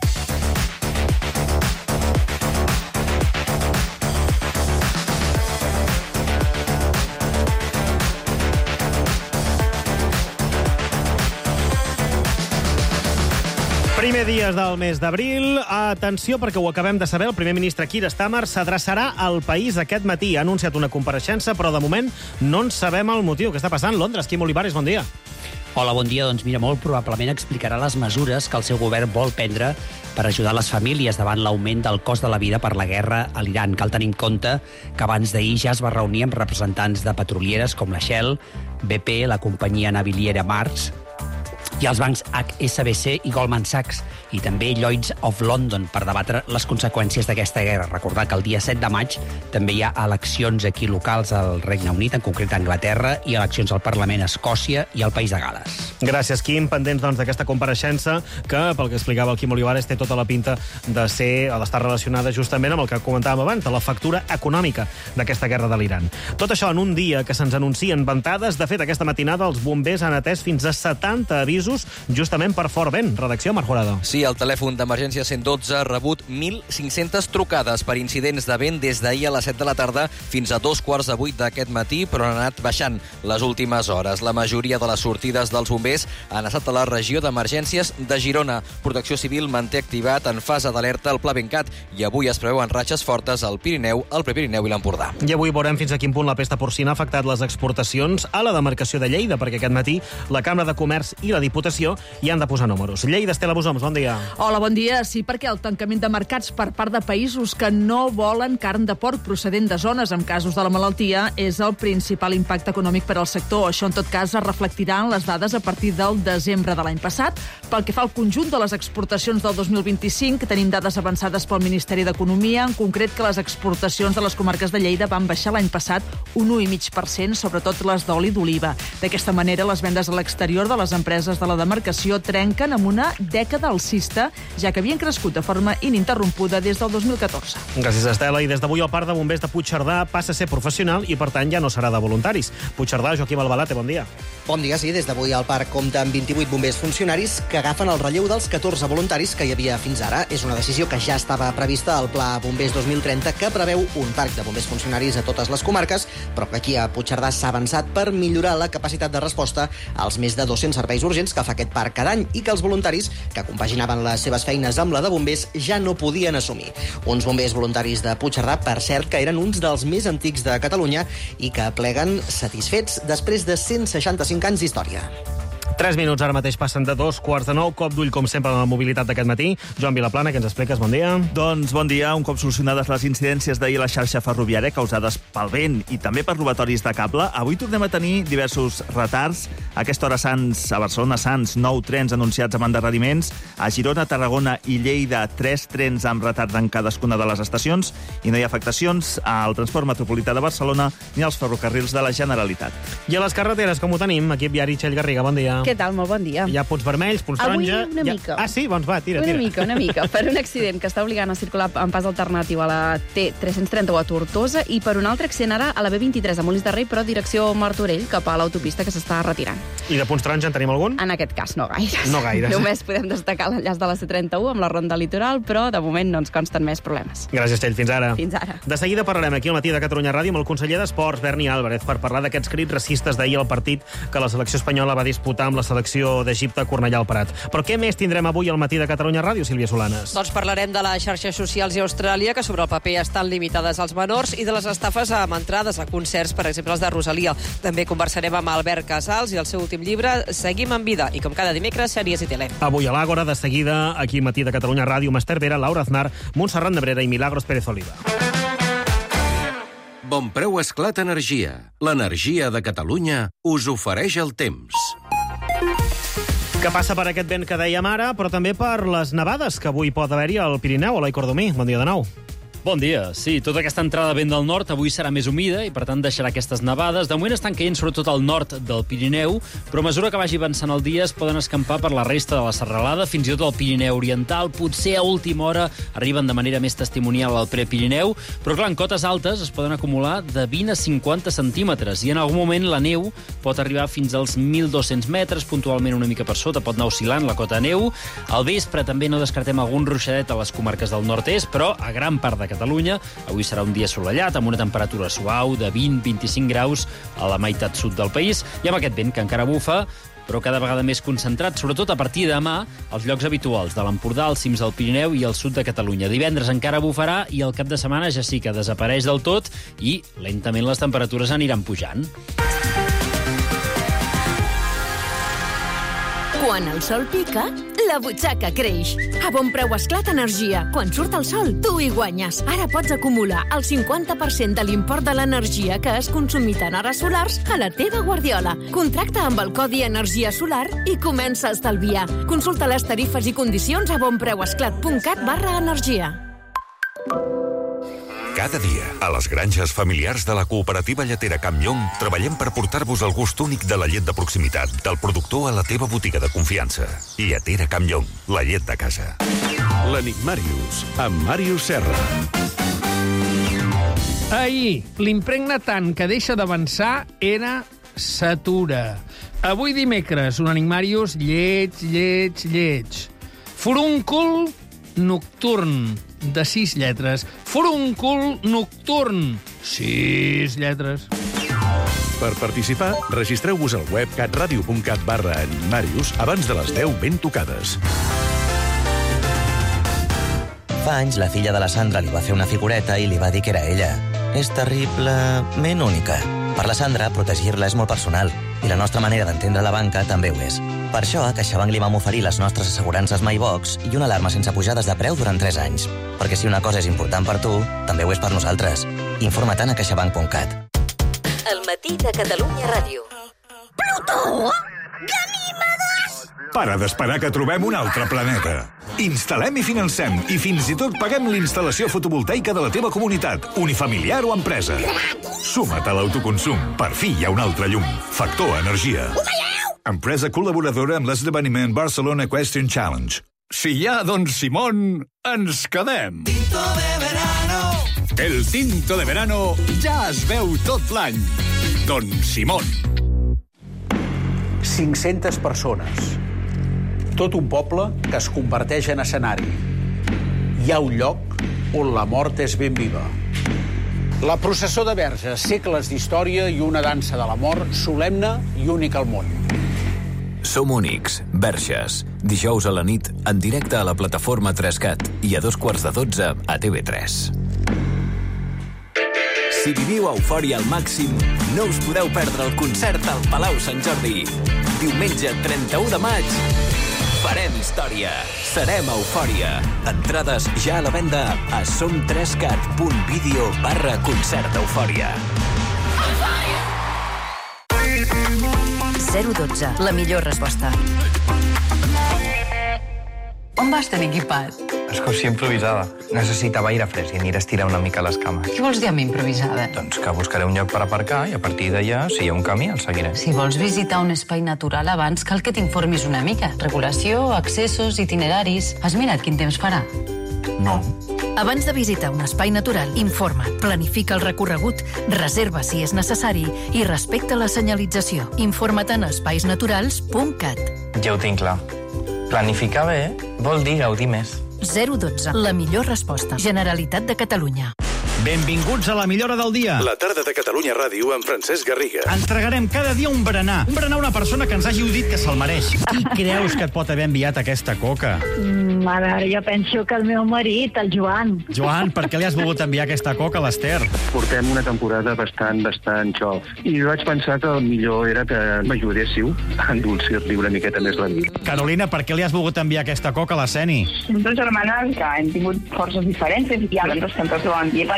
Primer dies del mes d'abril. Atenció, perquè ho acabem de saber, el primer ministre Keir Starmer s'adreçarà al país aquest matí. Ha anunciat una compareixença, però de moment no en sabem el motiu. Què està passant? Londres, Quim Olivares, bon dia. Hola, bon dia. Doncs mira, molt probablement explicarà les mesures que el seu govern vol prendre per ajudar les famílies davant l'augment del cost de la vida per la guerra a l'Iran. Cal tenir en compte que abans d'ahir ja es va reunir amb representants de petrolieres com la Shell, B P, la companyia naviliera Mars i els bancs H S B C i Goldman Sachs, i també Lloyds of London, per debatre les conseqüències d'aquesta guerra. Recordar que el dia set de maig també hi ha eleccions aquí locals al Regne Unit, en concret a Anglaterra, i eleccions al Parlament a Escòcia i al País de Gales. Gràcies, Quim. Pendents doncs, d'aquesta compareixença que, pel que explicava el Quim Olivares, té tota la pinta de ser o d'estar relacionada justament amb el que comentàvem abans, la factura econòmica d'aquesta guerra de l'Iran. Tot això en un dia que se'ns anuncien ventades. De fet, aquesta matinada els bombers han atès fins a setanta avisos justament per fort vent. Redacció, Marc Jurado. Sí, el telèfon d'emergència cent dotze ha rebut mil cinc-centes trucades per incidents de vent des d'ahir a les set de la tarda fins a dos quarts de vuit d'aquest matí, però han anat baixant les últimes hores. La majoria de les sortides dels bombers han estat a la regió d'emergències de Girona. Protecció Civil manté activat en fase d'alerta el Pla Bencat i avui es preveuen ratxes fortes al Pirineu, al Prepirineu i l'Empordà. I avui veurem fins a quin punt la pesta porcina ha afectat les exportacions a la demarcació de Lleida, perquè aquest matí la Cambra de Comerç i la Diputació hi han de posar números. Lleida, Estela Bosoms, bon dia. Hola, bon dia. Sí, perquè el tancament de mercats per part de països que no volen carn de porc procedent de zones amb casos de la malaltia és el principal impacte econòmic per al sector. Això, en tot cas, es reflectirà en les dades a partir del desembre de l'any passat. Pel que fa al conjunt de les exportacions del dos mil vint-i-cinc, tenim dades avançades pel Ministeri d'Economia, en concret que les exportacions de les comarques de Lleida van baixar l'any passat un un coma cinc per cent, sobretot les d'oli d'oliva. D'aquesta manera, les vendes a l'exterior de les empreses de la demarcació trenquen amb una dècada alcista, ja que havien crescut de forma ininterrompuda des del dos mil catorze. Gràcies, Estela. I des d'avui el Parc de Bombers de Puigcerdà passa a ser professional i, per tant, ja no serà de voluntaris. Puigcerdà, Joaquim Albalate, bon dia. Bon dia, sí. Des d'avui el parc compta amb vint-i-vuit bombers funcionaris que agafen el relleu dels catorze voluntaris que hi havia fins ara. És una decisió que ja estava prevista al Pla Bombers dos mil trenta, que preveu un parc de bombers funcionaris a totes les comarques, però que aquí a Puigcerdà s'ha avançat per millorar la capacitat de resposta als més de dos-cents serveis urgents que fa aquest parc cada any i que els voluntaris que compaginaven les seves feines amb la de bombers ja no podien assumir. Uns bombers voluntaris de Puigcerdà, per cert, que eren uns dels més antics de Catalunya i que pleguen satisfets després de cent seixanta-cinc anys d'història. Tres minuts ara mateix passen de dos quarts de nou. Cop d'ull, com sempre, en la mobilitat d'aquest matí. Joan Vilaplana, que ens expliques? Bon dia. Doncs bon dia. Un cop solucionades les incidències d'ahir a la xarxa ferroviària causades pel vent i també per robatoris de cable, avui tornem a tenir diversos retards. A aquesta hora Sants, a Barcelona, Sants, nou trens anunciats amb endarreriments. A Girona, Tarragona i Lleida, tres trens amb retard en cadascuna de les estacions. I no hi ha afectacions al transport metropolità de Barcelona ni als ferrocarrils de la Generalitat. I a les carreteres, com ho tenim? Equip viari, Txell Garriga, bon dia. Què tal? Molt bon dia. Hi ha punts vermells, punts Avui taronja... una ja... mica. Ah, sí? Doncs va, tira, una tira. Una mica, una mica. Per un accident que està obligant a circular en pas alternatiu a la T tres-cents trenta-u a Tortosa i per un altre accident ara a la B vint-i-tres a Molins de Rei, però direcció Martorell, cap a l'autopista que s'està retirant. I de punts taronja en tenim algun? En aquest cas, no gaires. No gaires. Només podem destacar l'enllaç de la C trenta-u amb la ronda litoral, però de moment no ens consten més problemes. Gràcies, Txell. Fins ara. Fins ara. De seguida parlarem aquí al matí de Catalunya Ràdio amb el conseller d'Esports, Berni Álvarez, per parlar d'aquests crits racistes d'ahir al partit que la selecció espanyola va disputar amb la selecció d'Egipte a Cornellà al Prat. Però què més tindrem avui al matí de Catalunya Ràdio, Sílvia Solanes? Doncs parlarem de les xarxes socials i Austràlia, que sobre el paper estan limitades als menors, i de les estafes amb entrades a concerts, per exemple els de Rosalia. També conversarem amb Albert Casals i el seu últim llibre, Seguim en vida, i com cada dimecres, sèries i tele. Avui a l'Àgora, de seguida, aquí al matí de Catalunya Ràdio, Master Vera, Laura Aznar, Montserrat Nebrera i Milagros Pérez Oliva. Bonpreu Esclat Energia. L'energia de Catalunya us ofereix el temps. Que passa per aquest vent que dèiem ara, però també per les nevades que avui pot haver-hi al Pirineu. Eloi Cordomí, bon dia de nou. Bon dia. Sí, tota aquesta entrada de vent del nord avui serà més humida i, per tant, deixarà aquestes nevades. De moment estan caient sobretot al nord del Pirineu, però a mesura que vagi avançant el dia es poden escampar per la resta de la serralada, fins i tot al Pirineu Oriental. Potser a última hora arriben de manera més testimonial al Prepirineu, però clar, en cotes altes es poden acumular de vint a cinquanta centímetres i en algun moment la neu pot arribar fins als mil dos-cents metres, puntualment una mica per sota, pot anar oscil·lant la cota de neu. Al vespre també no descartem algun ruixadet a les comarques del nord-est, però a gran part de Catalunya avui serà un dia assolellat amb una temperatura suau de vint a vint-i-cinc graus a la meitat sud del país i amb aquest vent que encara bufa, però cada vegada més concentrat, sobretot a partir de demà, als llocs habituals de l'Empordà, als cims del Pirineu i al sud de Catalunya. Divendres encara bufarà i el cap de setmana ja sí que desapareix del tot i lentament les temperatures aniran pujant. Quan el sol pica, la butxaca creix. A Bonpreu Esclat Energia. Quan surt el sol, tu hi guanyes. Ara pots acumular el cinquanta per cent de l'import de l'energia que has consumit en hores solars a la teva guardiola. Contracta amb el codi Energia Solar i comença a estalviar. Consulta les tarifes i condicions a bonpreuesclat.cat barra energia. Cada dia, a les granges familiars de la cooperativa lletera Camp Llong, treballem per portar-vos el gust únic de la llet de proximitat, del productor a la teva botiga de confiança. Lletera Camp Llong, la llet de casa. L'Enigmàrius, amb Màrius Serra. Ahir, l'impregna tant que deixa d'avançar era s'atura. Avui dimecres, un Enigmàrius lleig, lleig, lleig. Furúncul nocturn, de sis lletres. Furúncul nocturn, sis lletres. Per participar, registreu-vos al web catradio.cat barra Enigmàrius abans de les deu ben tocades. Fa anys, la filla de la Sandra li va fer una figureta i li va dir que era ella. És terriblement única. Per la Sandra, protegir-la és molt personal, i la nostra manera d'entendre la banca també ho és. Per això, a CaixaBank li vam oferir les nostres assegurances MyBox i una alarma sense pujades de preu durant tres anys. Perquè si una cosa és important per tu, també ho és per nosaltres. Informa't a caixabank punt cat. El matí de Catalunya Ràdio. Plutó! Ganímedes! Para d'esperar que trobem un altre planeta. Instal·lem i financem, i fins i tot paguem l'instal·lació fotovoltaica de la teva comunitat, unifamiliar o empresa. Suma't a l'autoconsum. Per fi hi ha un altre llum. Factor Energia. Empresa col·laboradora amb l'esdeveniment Barcelona Equestrian Challenge. Si hi ha Don Simón, ens quedem. Tinto de verano. El tinto de verano ja es veu tot l'any. Don Simón. cinc-centes persones. Tot un poble que es converteix en escenari. Hi ha un lloc on la mort és ben viva. La processó de Verges, segles d'història i una dansa de la mort solemne i única al món. Som únics, Verges. Dijous a la nit, en directe a la plataforma tres cat i a dos quarts de dotze a T V tres. Si viviu eufòria al màxim, no us podeu perdre el concert al Palau Sant Jordi. Diumenge trenta-u de maig, farem història. Serem eufòria. Entrades ja a la venda a som tres cat punt vídeo barra concert eufòria. zero dotze, la millor resposta. On vas tan equipat? Excursió improvisada. Necessitava aire fresc i aniré a estirar una mica les cames. Què vols dir amb improvisada? Doncs que buscaré un lloc per aparcar i a partir d'allà, si hi ha un camí, el seguiré. Si vols visitar un espai natural abans, cal que t'informis una mica. Regulació, accessos, itineraris... Has mirat quin temps farà? No. Abans de visitar un espai natural, informa't, planifica el recorregut, reserva si és necessari i respecta la senyalització. Informa't en espaisnaturals punt cat. Ja ho tinc clar. Planificar bé vol dir gaudir més. zero dotze, la millor resposta. Generalitat de Catalunya. Benvinguts a la millora del dia. La tarda de Catalunya Ràdio amb Francesc Garriga. Entregarem cada dia un berenar. Un berenar a una persona que ens hagi dit que se'l mereix. Qui creus que et pot haver enviat aquesta coca? Mm, a veure, jo penso que el meu marit, el Joan. Joan, per què li has volgut enviar aquesta coca a l'Ester? Portem una temporada bastant, bastant xof. I vaig pensar que el millor era que m'ajudéssiu a endolcir-li una miqueta més la nit. Carolina, per què li has volgut enviar aquesta coca a la Seni? Som dues germanes que hem tingut forces diferents i ara ens estem trobant i he pensat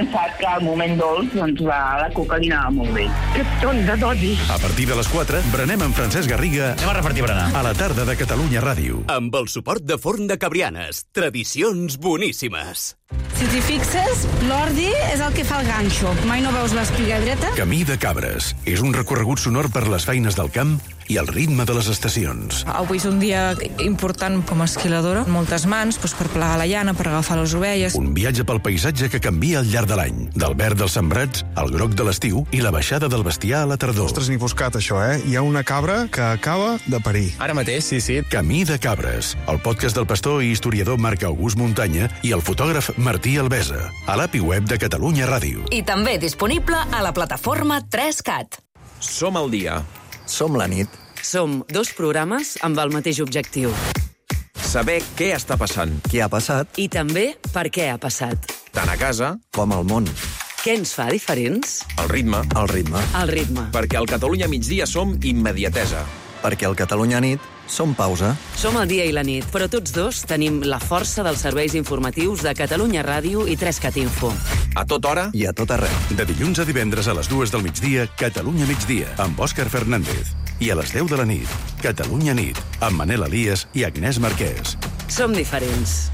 pensat que al moment dolç doncs, la, la coca li anava molt bé. Que tonta, Toti! A partir de les quatre, berenem amb Francesc Garriga. Anem a repartir berenar. A la tarda de Catalunya Ràdio. Amb el suport de Forn de Cabrianes. Tradicions boníssimes. Si t'hi fixes, l'ordi és el que fa el ganxo. Mai no veus l'espiga dreta? Camí de Cabres. És un recorregut sonor per les feines del camp i el ritme de les estacions. Avui és un dia important com a esquiladora. Moltes mans doncs, per plegar la llana, per agafar les ovelles. Un viatge pel paisatge que canvia al llarg de l'any. Del verd dels sembrats, al groc de l'estiu i la baixada del bestiar a la tardor. Ostres, ni buscat, això, eh? Hi ha una cabra que acaba de parir. Ara mateix, sí, sí. Camí de Cabres, el podcast del pastor i historiador Marc August Muntanya i el fotògraf Martí Albesa, a l'A P I web de Catalunya Ràdio. I també disponible a la plataforma tres cat. Som al dia. Som la nit. Som dos programes amb el mateix objectiu. Saber què està passant. Què ha passat? I també per què ha passat. Tant a casa com al món. Què ens fa diferents? El ritme. El ritme. El ritme. Perquè al Catalunya migdia som immediatesa. Perquè al Catalunya nit som pausa. Som el dia i la nit, però tots dos tenim la força dels serveis informatius de Catalunya Ràdio i tres cat Info. A tota hora i a tot arreu. De dilluns a divendres a les dues del migdia, Catalunya migdia, amb Òscar Fernández. I a les deu de la nit, Catalunya nit, amb Manel Elias i Agnès Marquès. Som diferents.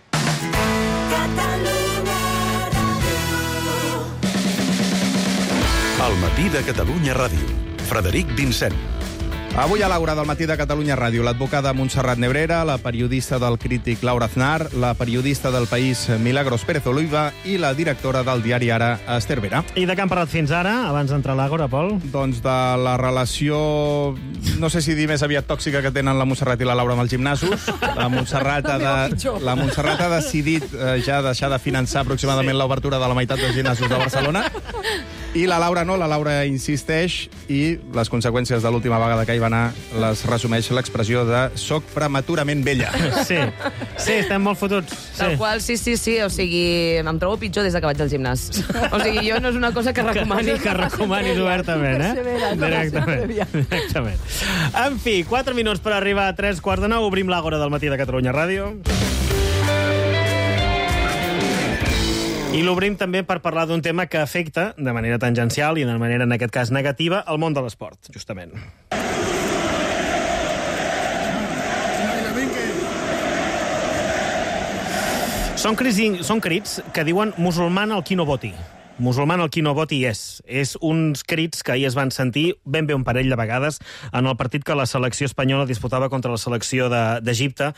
El matí de Catalunya Ràdio. Frederic Vincent. Avui a l'Aura del matí de Catalunya Ràdio, l'advocada Montserrat Nebrera, la periodista del Crític Laura Aznar, la periodista del País Milagros Pérez Oliva i la directora del diari Ara, Esther Vera. I de què han parlat fins ara, abans d'entrar a l'Àgora, Pol? Doncs de la relació, no sé si dir més aviat tòxica que tenen la Montserrat i la Laura amb els gimnasos. La Montserrat ha, de, la Montserrat ha decidit eh, ja deixar de finançar aproximadament sí. l'obertura de la meitat dels gimnasos de Barcelona. I la Laura no, la Laura insisteix i les conseqüències de l'última vegada que hi va anar les resumeix l'expressió de soc prematurament vella. Sí, sí, estem molt fotuts. Sí. Tal qual, sí, sí, sí, o sigui, em trobo pitjor des que vaig al gimnàs. O sigui, jo no és una cosa que recomani. Que, que recomanis obertament, eh? Directament. Directament. En fi, quatre minuts per arribar a tres quarts de nou, obrim l'Àgora del matí de Catalunya Ràdio. I l'obrim també per parlar d'un tema que afecta, de manera tangencial i de manera, en aquest cas, negativa, el món de l'esport, justament. Són crits, són crits que diuen musulman al qui no voti. Musulman al qui no voti és. És uns crits que ahir es van sentir ben bé un parell de vegades en el partit que la selecció espanyola disputava contra la selecció d'Egipte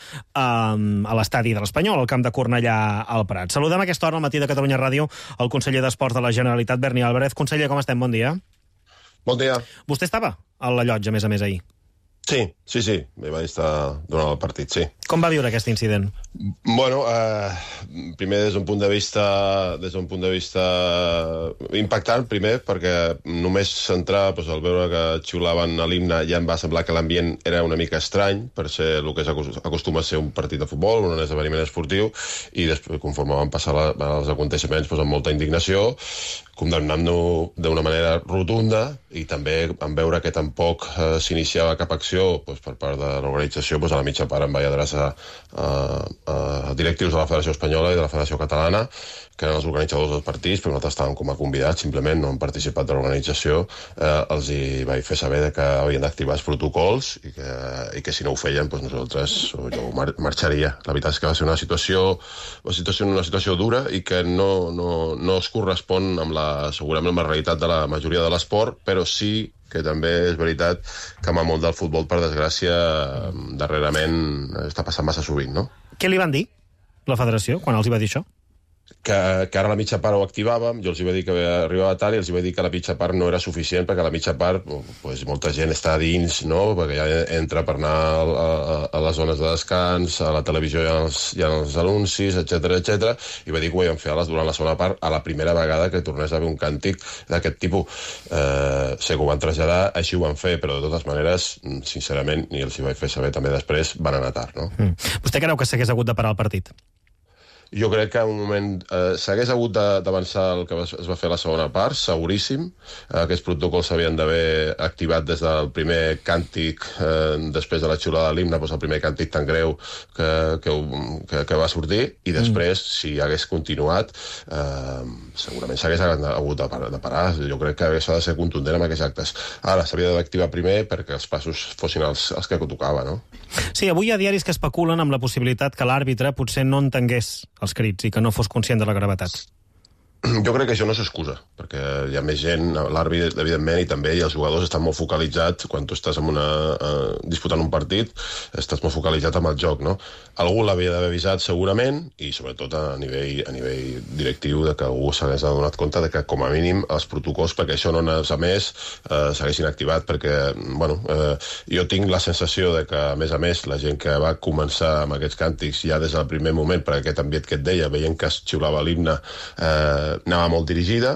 um, a l'estadi de l'Espanyol, al camp de Cornellà al Prat. Saludem a aquesta hora al matí de Catalunya Ràdio el conseller d'Esports de la Generalitat, Berni Álvarez. Conseller, com estem? Bon dia. Bon dia. Vostè estava a la llotja, a més a més, ahir? Sí, sí, sí. M'hi vaig estar durant el partit, sí. Com va viure aquest incident? Bueno, eh, primer des d'un punt de vista des d'un punt de vista impactant, primer, perquè només entrar, doncs, al veure que xiulaven a l'himne ja em va semblar que l'ambient era una mica estrany per ser el que acostuma a ser un partit de futbol, un esdeveniment esportiu, i després, conforme van passar la, els aconteixements, doncs, amb molta indignació, condemnant-ho d'una manera rotunda, i també en veure que tampoc eh, s'iniciava cap acció doncs, per part de l'organització, doncs, a la mitja part em vaig adreçar a, a directius de la Federació Espanyola i de la Federació Catalana, que eren els organitzadors dels partits, perquè nosaltres estàvem com a convidats, simplement no han participat de l'organització, eh, els hi vaig fer saber que havien d'activar els protocols i que, i que si no ho feien, doncs nosaltres jo mar marxaria. La veritat és que va ser una situació, una situació, una situació dura i que no, no, no es correspon amb la, segurament amb la realitat de la majoria de l'esport, però sí que també és veritat que amb el món del futbol, per desgràcia, darrerament està passant massa sovint, no? Què li van dir, la federació, quan els hi va dir això? Que, que ara la mitja part ho activàvem, jo els hi vaig dir que arribava tard i els hi vaig dir que la mitja part no era suficient, perquè la mitja part, pues, molta gent està dins, no? Perquè ja entra per anar a, a, a les zones de descans, a la televisió hi ha els, hi ha els anuncis, etcètera, etcètera, i vaig dir que ho havíem fet durant la segona part, a la primera vegada que tornés a haver un càntic d'aquest tipus. Eh, sé que ho van traslladar, així ho van fer, però de totes maneres, sincerament, ni els hi vaig fer saber també després, van anar tard, no? Mm. Vostè creu que s'hagués hagut de parar el partit? Jo crec que en un moment eh, s'hagués hagut d'avançar el que es va fer a la segona part, seguríssim. Eh, aquests protocols s'havien d'haver activat des del primer càntic, eh, després de la xiulada de l'himne, doncs el primer càntic tan greu que, que, que, que va sortir, i després, mm. si hagués continuat, eh, segurament s'hagués hagut de parar, de parar. Jo crec que s'ha de ser contundent amb aquests actes. Ara, s'havia d'activar primer perquè els passos fossin els, els que tocava, no? Sí, avui hi ha diaris que especulen amb la possibilitat que l'àrbitre potser no entengués els crits i que no fos conscient de la gravetat. Jo crec que això no s'excusa, perquè hi ha més gent, l'àrbitre, evidentment, i també i els jugadors estan molt focalitzats, quan tu estàs en una, uh, disputant un partit, estàs molt focalitzat amb el joc, no? Algú l'havia d'haver avisat segurament, i sobretot a nivell, a nivell directiu, de que algú s'hagués donat compte de que, com a mínim, els protocols, perquè això no n'és a més, uh, s'haguessin activat, perquè, bueno, uh, jo tinc la sensació de que, a més a més, la gent que va començar amb aquests càntics ja des del primer moment, per aquest ambient que et deia, veient que es xiulava l'himne, eh, anava molt dirigida,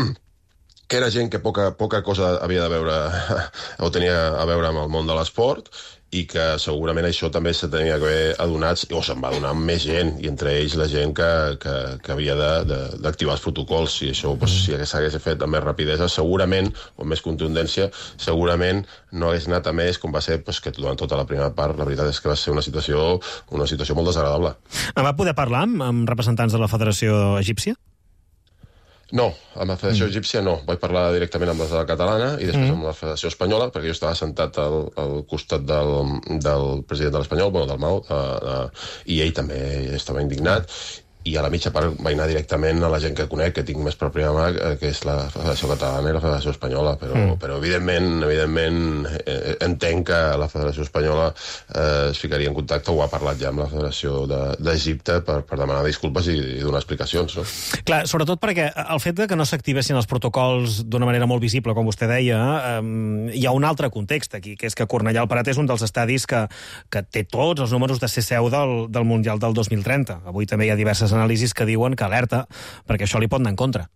que era gent que poca, poca cosa havia de veure o tenia a veure amb el món de l'esport, i que segurament això també se tenia que haver adonat, o se'n va adonar més gent, i entre ells la gent que, que, que havia d'activar els protocols, i això, doncs, si s'hagués fet amb més rapidesa, segurament, o amb més contundència, segurament no hagués anat a més, com va ser, doncs, que durant tota la primera part, la veritat és que va ser una situació, una situació molt desagradable. En va poder parlar amb, amb representants de la Federació Egípcia? No, amb la Federació mm. Egípcia no. Vaig parlar directament amb la catalana i després mm. amb la Federació Espanyola, perquè jo estava sentat al, al costat del, del president de l'Espanyol, bueno, del Mau, uh, uh, i ell també estava indignat, i a la mitja part vaig anar directament a la gent que conec, que tinc més per primera mà, que és la Federació Catalana i la Federació Espanyola, però, mm. però evidentment, evidentment eh, entenc que la Federació Espanyola eh, es ficaria en contacte, o ha parlat ja amb la Federació d'Egipte per, per demanar disculpes i, i donar explicacions, no? Clar, sobretot perquè el fet de que no s'activessin els protocols d'una manera molt visible, com vostè deia, eh, hi ha un altre context aquí, que és que Cornellà al Prat és un dels estadis que, que té tots els números de ser seu del, del Mundial del dos mil trenta. Avui també hi ha diverses anàlisis que diuen que alerta, perquè això li pot anar en contra.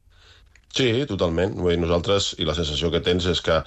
Sí, totalment. Nosaltres, i la sensació que tens és que,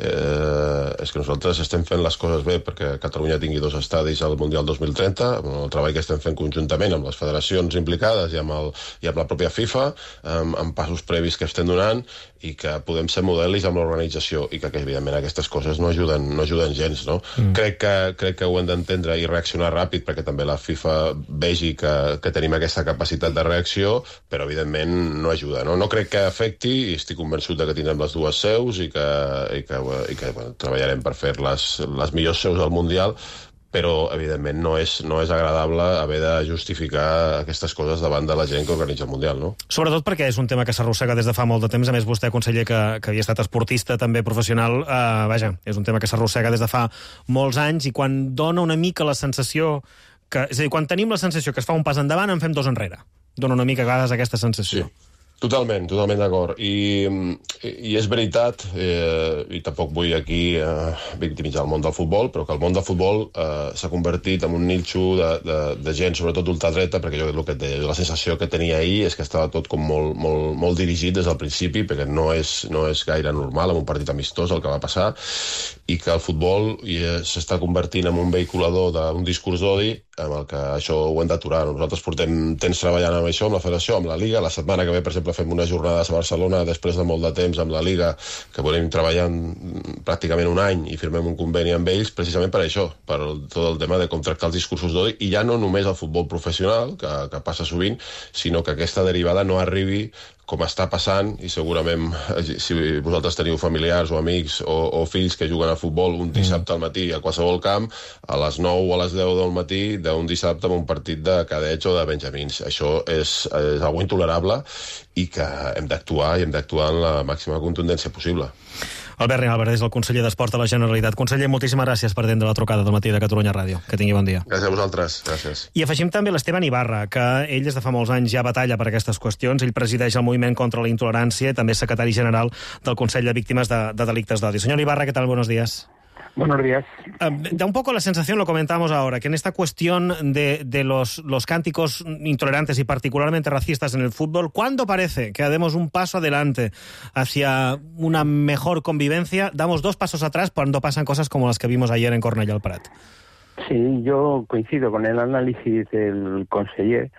eh, és que nosaltres estem fent les coses bé perquè Catalunya tingui dos estadis al Mundial dos mil trenta, el treball que estem fent conjuntament amb les federacions implicades i amb, el, i amb la pròpia FIFA, amb, amb passos previs que estem donant, i que podem ser modelis amb l'organització, i que, que evidentment aquestes coses no ajuden, no ajuden gens, no? Mm. Crec, que, crec que ho hem d'entendre i reaccionar ràpid, perquè també la FIFA vegi que, que tenim aquesta capacitat de reacció, però evidentment no ajuda, no? No crec que afecti, i estic convençut de que tindrem les dues seus i que, i que, i que bueno, treballarem per fer les, les millors seus del Mundial, però, evidentment, no és, no és agradable haver de justificar aquestes coses davant de la gent que organitza el Mundial, no? Sobretot perquè és un tema que s'arrossega des de fa molt de temps. A més, vostè, conseller, que, que havia estat esportista, també professional, eh, vaja, és un tema que s'arrossega des de fa molts anys, i quan dona una mica la sensació que... És a dir, quan tenim la sensació que es fa un pas endavant, en fem dos enrere. Dona una mica a vegades aquesta sensació. Sí. Totalment, totalment d'acord. I, I és veritat, eh, i tampoc vull aquí eh, victimitzar el món del futbol, però que el món del futbol eh, s'ha convertit en un nilxo de, de, de gent, sobretot ultradreta, perquè jo el que et deia, la sensació que tenia ahir és que estava tot com molt, molt, molt dirigit des del principi, perquè no és, no és gaire normal en un partit amistós el que va passar, i que el futbol s'està convertint en un vehiculador d'un discurs d'odi, amb el que això ho hem d'aturar. Nosaltres portem temps treballant amb això, amb la Federació, amb la Liga. La setmana que ve, per exemple, fem unes jornades a Barcelona després de molt de temps amb la Liga, que volem treballar pràcticament un any i firmem un conveni amb ells precisament per això, per tot el tema de com tractar els discursos d'odi, i ja no només el futbol professional, que, que passa sovint, sinó que aquesta derivada no arribi com està passant, i segurament si vosaltres teniu familiars o amics o, o fills que juguen a futbol un dissabte al matí a qualsevol camp, a les nou o a les deu del matí d'un dissabte amb un partit de cadets o de benjamins. Això és, és algo intolerable, i que hem d'actuar, i hem d'actuar en la màxima contundència possible. Albert Rialbert és el conseller d'Esport de la Generalitat. Conseller, moltíssimes gràcies per atendre la trucada del matí de Catalunya Ràdio. Que tingui bon dia. Gràcies a vosaltres. Gràcies. I afegim també l'Esteban Ibarra, que ell des de fa molts anys ja batalla per aquestes qüestions. Ell presideix el moviment contra la intolerància i també és secretari general del Consell de Víctimes de, de Delictes d'Odi. Señor Ibarra, ¿qué tal? Buenos días. Buenos días. Uh, da un poco la sensación, lo comentamos ahora, que en esta cuestión de, de los, los cánticos intolerantes y particularmente racistas en el fútbol, ¿cuándo parece que demos un paso adelante hacia una mejor convivencia, damos dos pasos atrás cuando pasan cosas como las que vimos ayer en Cornellà al Prat? Sí, yo coincido con el análisis del conseller.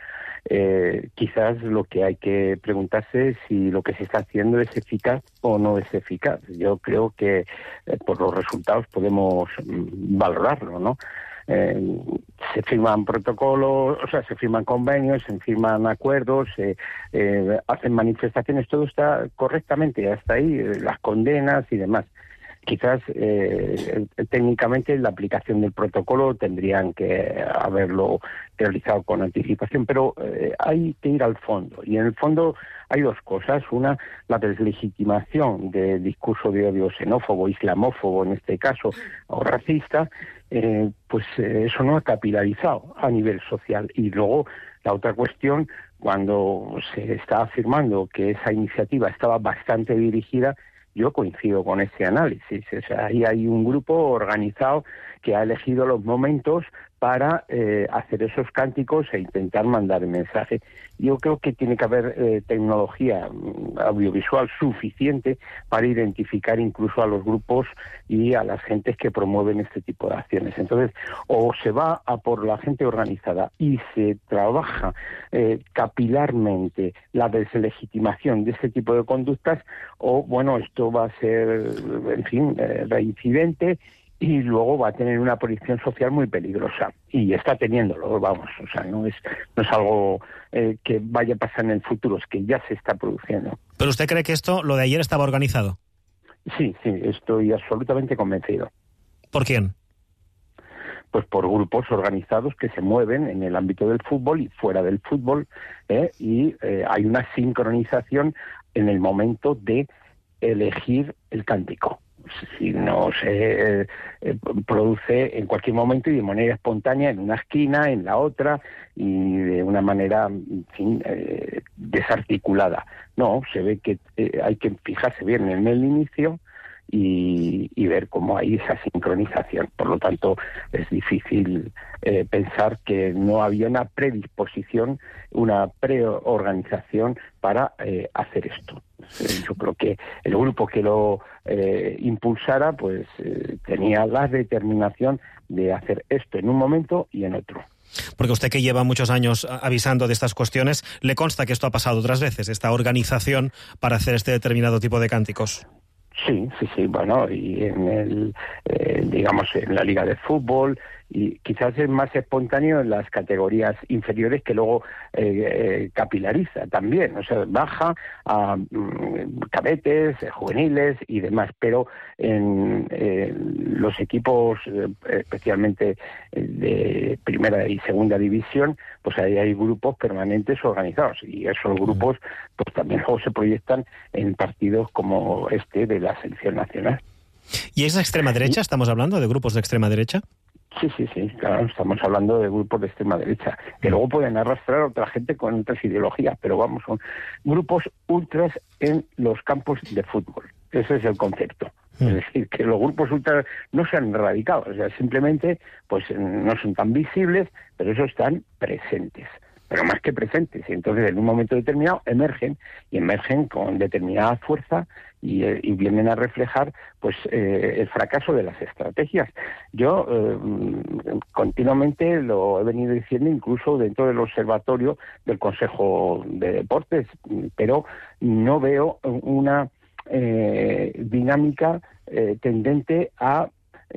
Eh, quizás lo que hay que preguntarse es si lo que se está haciendo es eficaz o no es eficaz. Yo creo que eh, por los resultados podemos mm, valorarlo, ¿no? Eh, se firman protocolos, o sea, se firman convenios, se firman acuerdos, se eh, hacen manifestaciones, todo está correctamente, hasta ahí, eh, las condenas y demás. Quizás eh, técnicamente la aplicación del protocolo tendrían que haberlo realizado con anticipación, pero eh, hay que ir al fondo. Y en el fondo hay dos cosas. Una, la deslegitimación del discurso de odio xenófobo, islamófobo en este caso, o racista, eh, pues eh, eso no ha capilarizado a nivel social. Y luego la otra cuestión, cuando se está afirmando que esa iniciativa estaba bastante dirigida, yo coincido con ese análisis. O sea, ahí hay un grupo organizado que ha elegido los momentos para eh, hacer esos cánticos e intentar mandar el mensaje. Yo creo que tiene que haber eh, tecnología audiovisual suficiente para identificar incluso a los grupos y a las gentes que promueven este tipo de acciones. Entonces, o se va a por la gente organizada y se trabaja eh, capilarmente la deslegitimación de este tipo de conductas, o, bueno, esto va a ser, en fin, eh, reincidente, y luego va a tener una proyección social muy peligrosa. Y está teniéndolo, vamos, o sea, no es, no es algo eh, que vaya a pasar en el futuro, es que ya se está produciendo. ¿Pero usted cree que esto, lo de ayer, estaba organizado? Sí, sí, estoy absolutamente convencido. ¿Por quién? Pues por grupos organizados que se mueven en el ámbito del fútbol y fuera del fútbol, ¿eh? y eh, hay una sincronización en el momento de elegir el cántico. Si no se eh, eh, produce en cualquier momento y de manera espontánea en una esquina, en la otra, y de una manera, en fin, eh, desarticulada. No, se ve que eh, hay que fijarse bien en el inicio y, y ver cómo hay esa sincronización. Por lo tanto, es difícil eh, pensar que no había una predisposición, una preorganización para eh, hacer esto. Yo creo que el grupo que lo eh, impulsara pues eh, tenía la determinación de hacer esto en un momento y en otro. Porque usted, que lleva muchos años avisando de estas cuestiones, ¿le consta que esto ha pasado otras veces, esta organización para hacer este determinado tipo de cánticos? Sí, sí, sí, bueno, y en el, eh, digamos, en la Liga de Fútbol, y quizás es más espontáneo en las categorías inferiores, que luego eh, eh, capilariza también, o sea, baja a mm, cadetes, eh, juveniles y demás, pero en eh, los equipos, eh, especialmente de primera y segunda división, pues ahí hay grupos permanentes organizados, y esos grupos pues también luego se proyectan en partidos como este de la selección nacional. ¿Y es la extrema derecha? ¿Estamos hablando de grupos de extrema derecha? Sí, sí, sí, claro, estamos hablando de grupos de extrema derecha, que luego pueden arrastrar a otra gente con otras ideologías, pero vamos, son grupos ultras en los campos de fútbol. Ese es el concepto. Es decir, que los grupos ultras no se han erradicado, o sea, simplemente pues no son tan visibles, pero eso están presentes. Pero más que presentes, y entonces en un momento determinado emergen, y emergen con determinada fuerza, y, eh, y vienen a reflejar pues eh, el fracaso de las estrategias. Yo eh, continuamente lo he venido diciendo, incluso dentro del observatorio del Consejo de Deportes, pero no veo una eh, dinámica eh, tendente a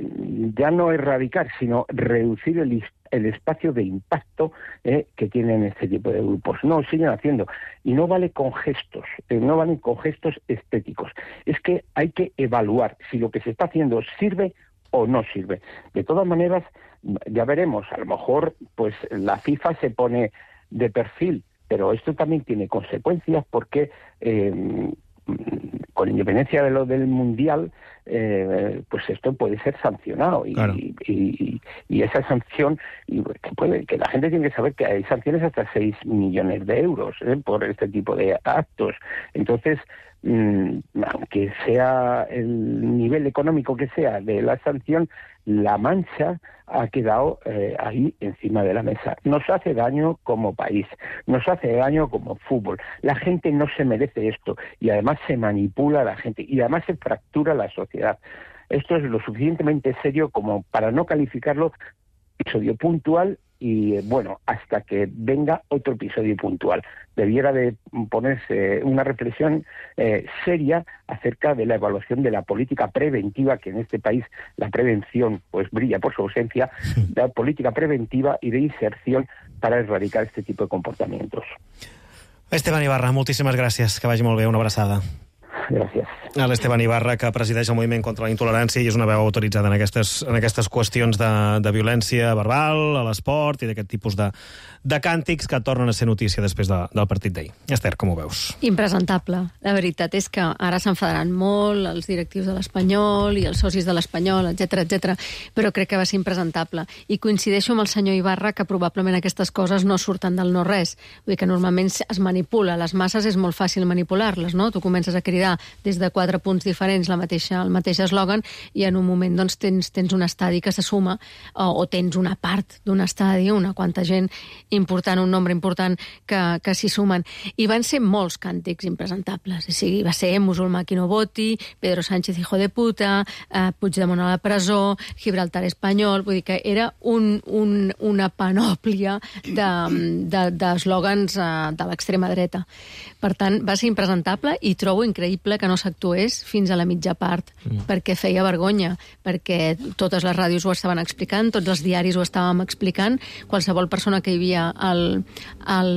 ya no erradicar, sino reducir el el espacio de impacto eh, que tienen este tipo de grupos. No, siguen haciendo. Y no vale con gestos, eh, no valen con gestos estéticos. Es que hay que evaluar si lo que se está haciendo sirve o no sirve. De todas maneras, ya veremos, a lo mejor pues la FIFA se pone de perfil, pero esto también tiene consecuencias porque eh, con independencia de lo del Mundial, eh, pues esto puede ser sancionado y, claro. y, y, y esa sanción, y que, puede, que la gente tiene que saber que hay sanciones hasta seis millones de euros eh, por este tipo de actos. Entonces, mmm, aunque sea el nivel económico que sea de la sanción, la mancha ha quedado eh, ahí encima de la mesa. Nos hace daño como país, nos hace daño como fútbol. La gente no se merece esto y además se manipula a la gente y además se fractura la sociedad. Esto es lo suficientemente serio como para no calificarlo de episodio puntual y bueno, hasta que venga otro episodio puntual. Debiera de ponerse una reflexión eh, seria acerca de la evaluación de la política preventiva, que en este país la prevención pues brilla por su ausencia, la política preventiva y de inserción para erradicar este tipo de comportamientos. Esteban Ibarra, moltíssimes gràcies, que vagi molt bé, una abraçada. Gràcies. L'Esteban Ibarra, que presideix el Moviment contra la Intolerància i és una veu autoritzada en aquestes, en aquestes qüestions de, de violència verbal, a l'esport i d'aquest tipus de, de càntics que tornen a ser notícia després de, del partit d'ahir. Esther, com ho veus? Impresentable. La veritat és que ara s'enfadaran molt els directius de l'Espanyol i els socis de l'Espanyol, etcètera, etcètera, però crec que va ser impresentable. I coincideixo amb el senyor Ibarra que probablement aquestes coses no surten del no-res. Vull dir que normalment es manipula. Les masses és molt fàcil manipular-les, no? Tu comences a cridar des de quatre punts diferents la mateixa, el mateix eslògan i en un moment doncs, tens, tens un estadi que se suma o, o tens una part d'un estadi, una quanta gent important, un nombre important que, que s'hi sumen. I van ser molts càntics impresentables. O sigui, va ser musulmà qui no voti, Pedro Sánchez hijo de puta, eh, Puigdemont a la presó, Gibraltar espanyol, vull dir que era un, un, una panòplia d'eslògans de, de, eh, de l'extrema dreta. Per tant, va ser impresentable i trobo increïble que no s'actués fins a la mitja part, mm. perquè feia vergonya, perquè totes les ràdios ho estaven explicant, tots els diaris ho estàvem explicant, qualsevol persona que hi havia al, al,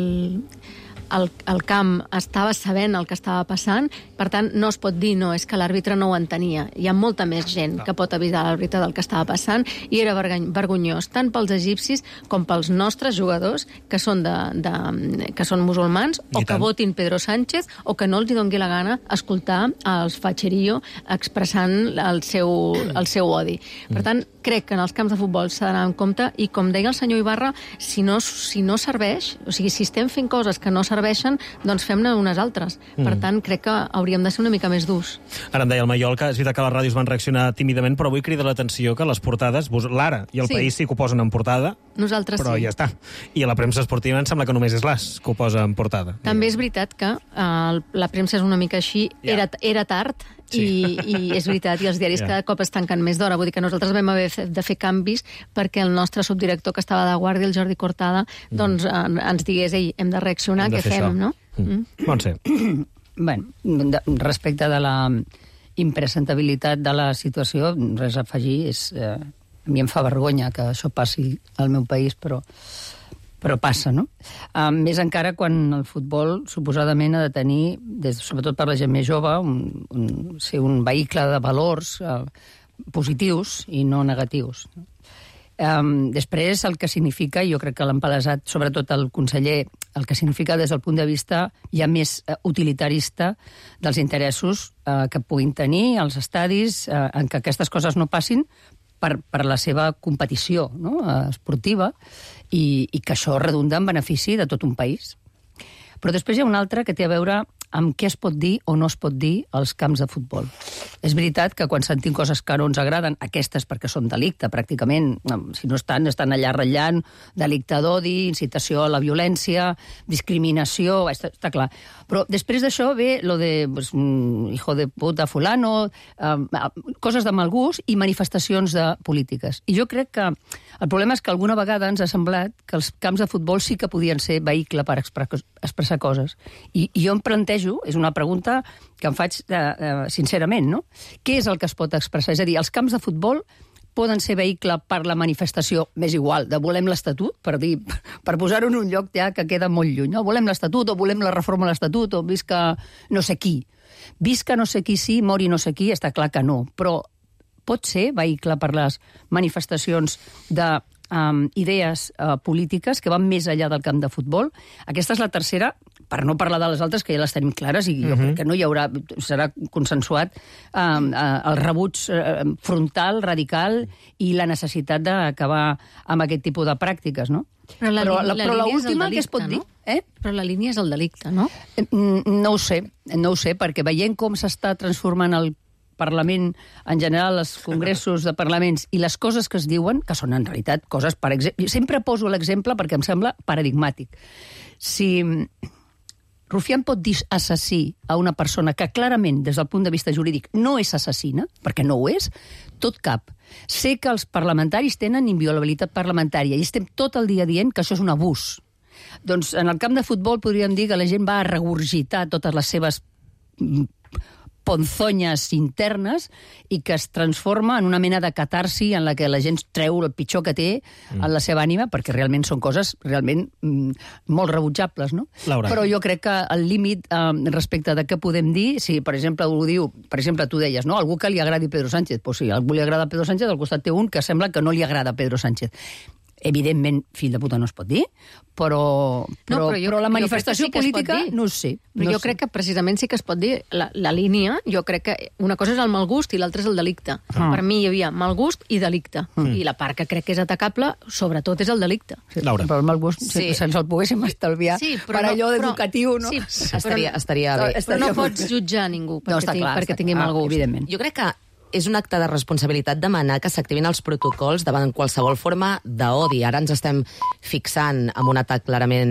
al, al camp estava sabent el que estava passant, per tant, no es pot dir, no, és que l'àrbitre no ho entenia. Hi ha molta més gent que pot avisar l'àrbitre del que estava passant i era vergonyós, tant pels egipcis com pels nostres jugadors, que són, de, de, que són musulmans, o que votin Pedro Sánchez, o que no els hi doni la gana escoltar els Facherillo expressant el seu, el seu odi. Per tant, crec que en els camps de futbol s'ha d'anar en compte i, com deia el senyor Ibarra, si no, si no serveix, o sigui, si estem fent coses que no serveixen, doncs fem-ne unes altres. Per tant, crec que hauríem de ser una mica més durs. Ara em deia el Maiol que és veritat que les ràdios van reaccionar tímidament, però avui crida l'atenció que les portades, l'Ara i el Sí. País sí que ho posen en portada, Nosaltres però sí. ja està. I a la premsa esportiva em sembla que només és l'As que ho posa en portada. També és veritat que uh, la premsa és una mica així, Ja. era, era tard, Sí. i, i és veritat, i els diaris Ja. cada cop es tanquen més d'hora. Vull dir que nosaltres vam haver de fer canvis perquè el nostre subdirector que estava de guàrdia, el Jordi Cortada, mm. doncs en, ens digués, ei, hem de reaccionar, Hem de què fer fem, això. no? Mm. Montse. Bueno, de, respecte de la impresentabilitat de la situació, res a afegir. És, eh, a mi em fa vergonya que això passi al meu país, però, però passa, no? Uh, més encara quan el futbol suposadament ha de tenir, des, sobretot per la gent més jove, un, un, ser un vehicle de valors uh, positius i no negatius. Um, després, el que significa, jo crec que l'han palesat, sobretot el conseller, el que significa des del punt de vista ja més uh, utilitarista dels interessos uh, que puguin tenir els estadis, uh, en què aquestes coses no passin per, per la seva competició, no? uh, esportiva, i, i que això redunda en benefici de tot un país. Però després hi ha una altra que té a veure amb què es pot dir o no es pot dir als camps de futbol. És veritat que quan sentim coses que no ens agraden, aquestes perquè són delicte, pràcticament, si no estan, estan allà ratllant, delicte d'odi, incitació a la violència, discriminació, està, està clar. Però després d'això ve lo de pues, hijo de puta fulano, eh, coses de mal gust i manifestacions de polítiques. I jo crec que el problema és que alguna vegada ens ha semblat que els camps de futbol sí que podien ser vehicle per expressar coses. I, i jo em plantejo, és una pregunta que em faig eh, eh, sincerament, no? Què és el que es pot expressar? És a dir, els camps de futbol poden ser vehicle per la manifestació, més igual, de volem l'Estatut, per dir, per posar-ho en un lloc ja que queda molt lluny, no? Volem l'Estatut, o volem la reforma de l'Estatut, o visca no sé qui. Visca no sé qui sí, mori no sé qui, està clar que no, però pot ser vehicle per les manifestacions de um, idees uh, polítiques que van més enllà del camp de futbol. Aquesta és la tercera, per no parlar de les altres, que ja les tenim clares, i jo uh-huh. crec que no hi haurà, serà consensuat um, uh, el rebuig uh, frontal, radical, i la necessitat d'acabar amb aquest tipus de pràctiques, no? Però la, però la, la però línia és el l'última, delicte, què es pot no? dir? Eh? Però la línia és el delicte, no? No ho sé, no ho sé, perquè veient com s'està transformant el Parlament, en general, els congressos de parlaments i les coses que es diuen, que són en realitat coses, per exemple... Sempre poso l'exemple perquè em sembla paradigmàtic. Si Rufián pot dir assassí a una persona que clarament, des del punt de vista jurídic, no és assassina, perquè no ho és, tot cap. Sé que els parlamentaris tenen inviolabilitat parlamentària i estem tot el dia dient que això és un abús. Doncs en el camp de futbol podríem dir que la gent va a regurgitar totes les seves ponzonyes internes i que es transforma en una mena de catarsi en la que la gent treu el pitjor que té en la seva ànima, perquè realment són coses realment mm, molt rebutjables, no? Laura. Però jo crec que el límit eh, respecte de què podem dir, si per exemple ho diu, per exemple tu deies, no? Algú que li agradi Pedro Sánchez, doncs sí, a algú li agrada Pedro Sánchez, al costat té un que sembla que no li agrada Pedro Sánchez. Evidentment, fill de puta no es pot dir, però, però, no, però, jo, però la jo manifestació sí política no ho sé. Però no jo sé. crec que precisament sí que es pot dir la, la línia, jo crec que una cosa és el mal gust i l'altra és el delicte. Ah. Per mi hi havia mal gust i delicte. Mm. I la part que crec que és atacable, sobretot, és el delicte. Sí, Laura. Però el mal gust, sí. Sí. se'ns el poguéssim estalviar Sí, per però no- allò però- educatiu, no? sí, Estaria, estaria bé. Però no pots jutjar ningú perquè, No, està tingui, clar, perquè està tingui clar. mal gust. Evidentment. Jo crec que és un acte de responsabilitat demanar que s'activin els protocols davant qualsevol forma d'odi. Ara ens estem fixant en un atac clarament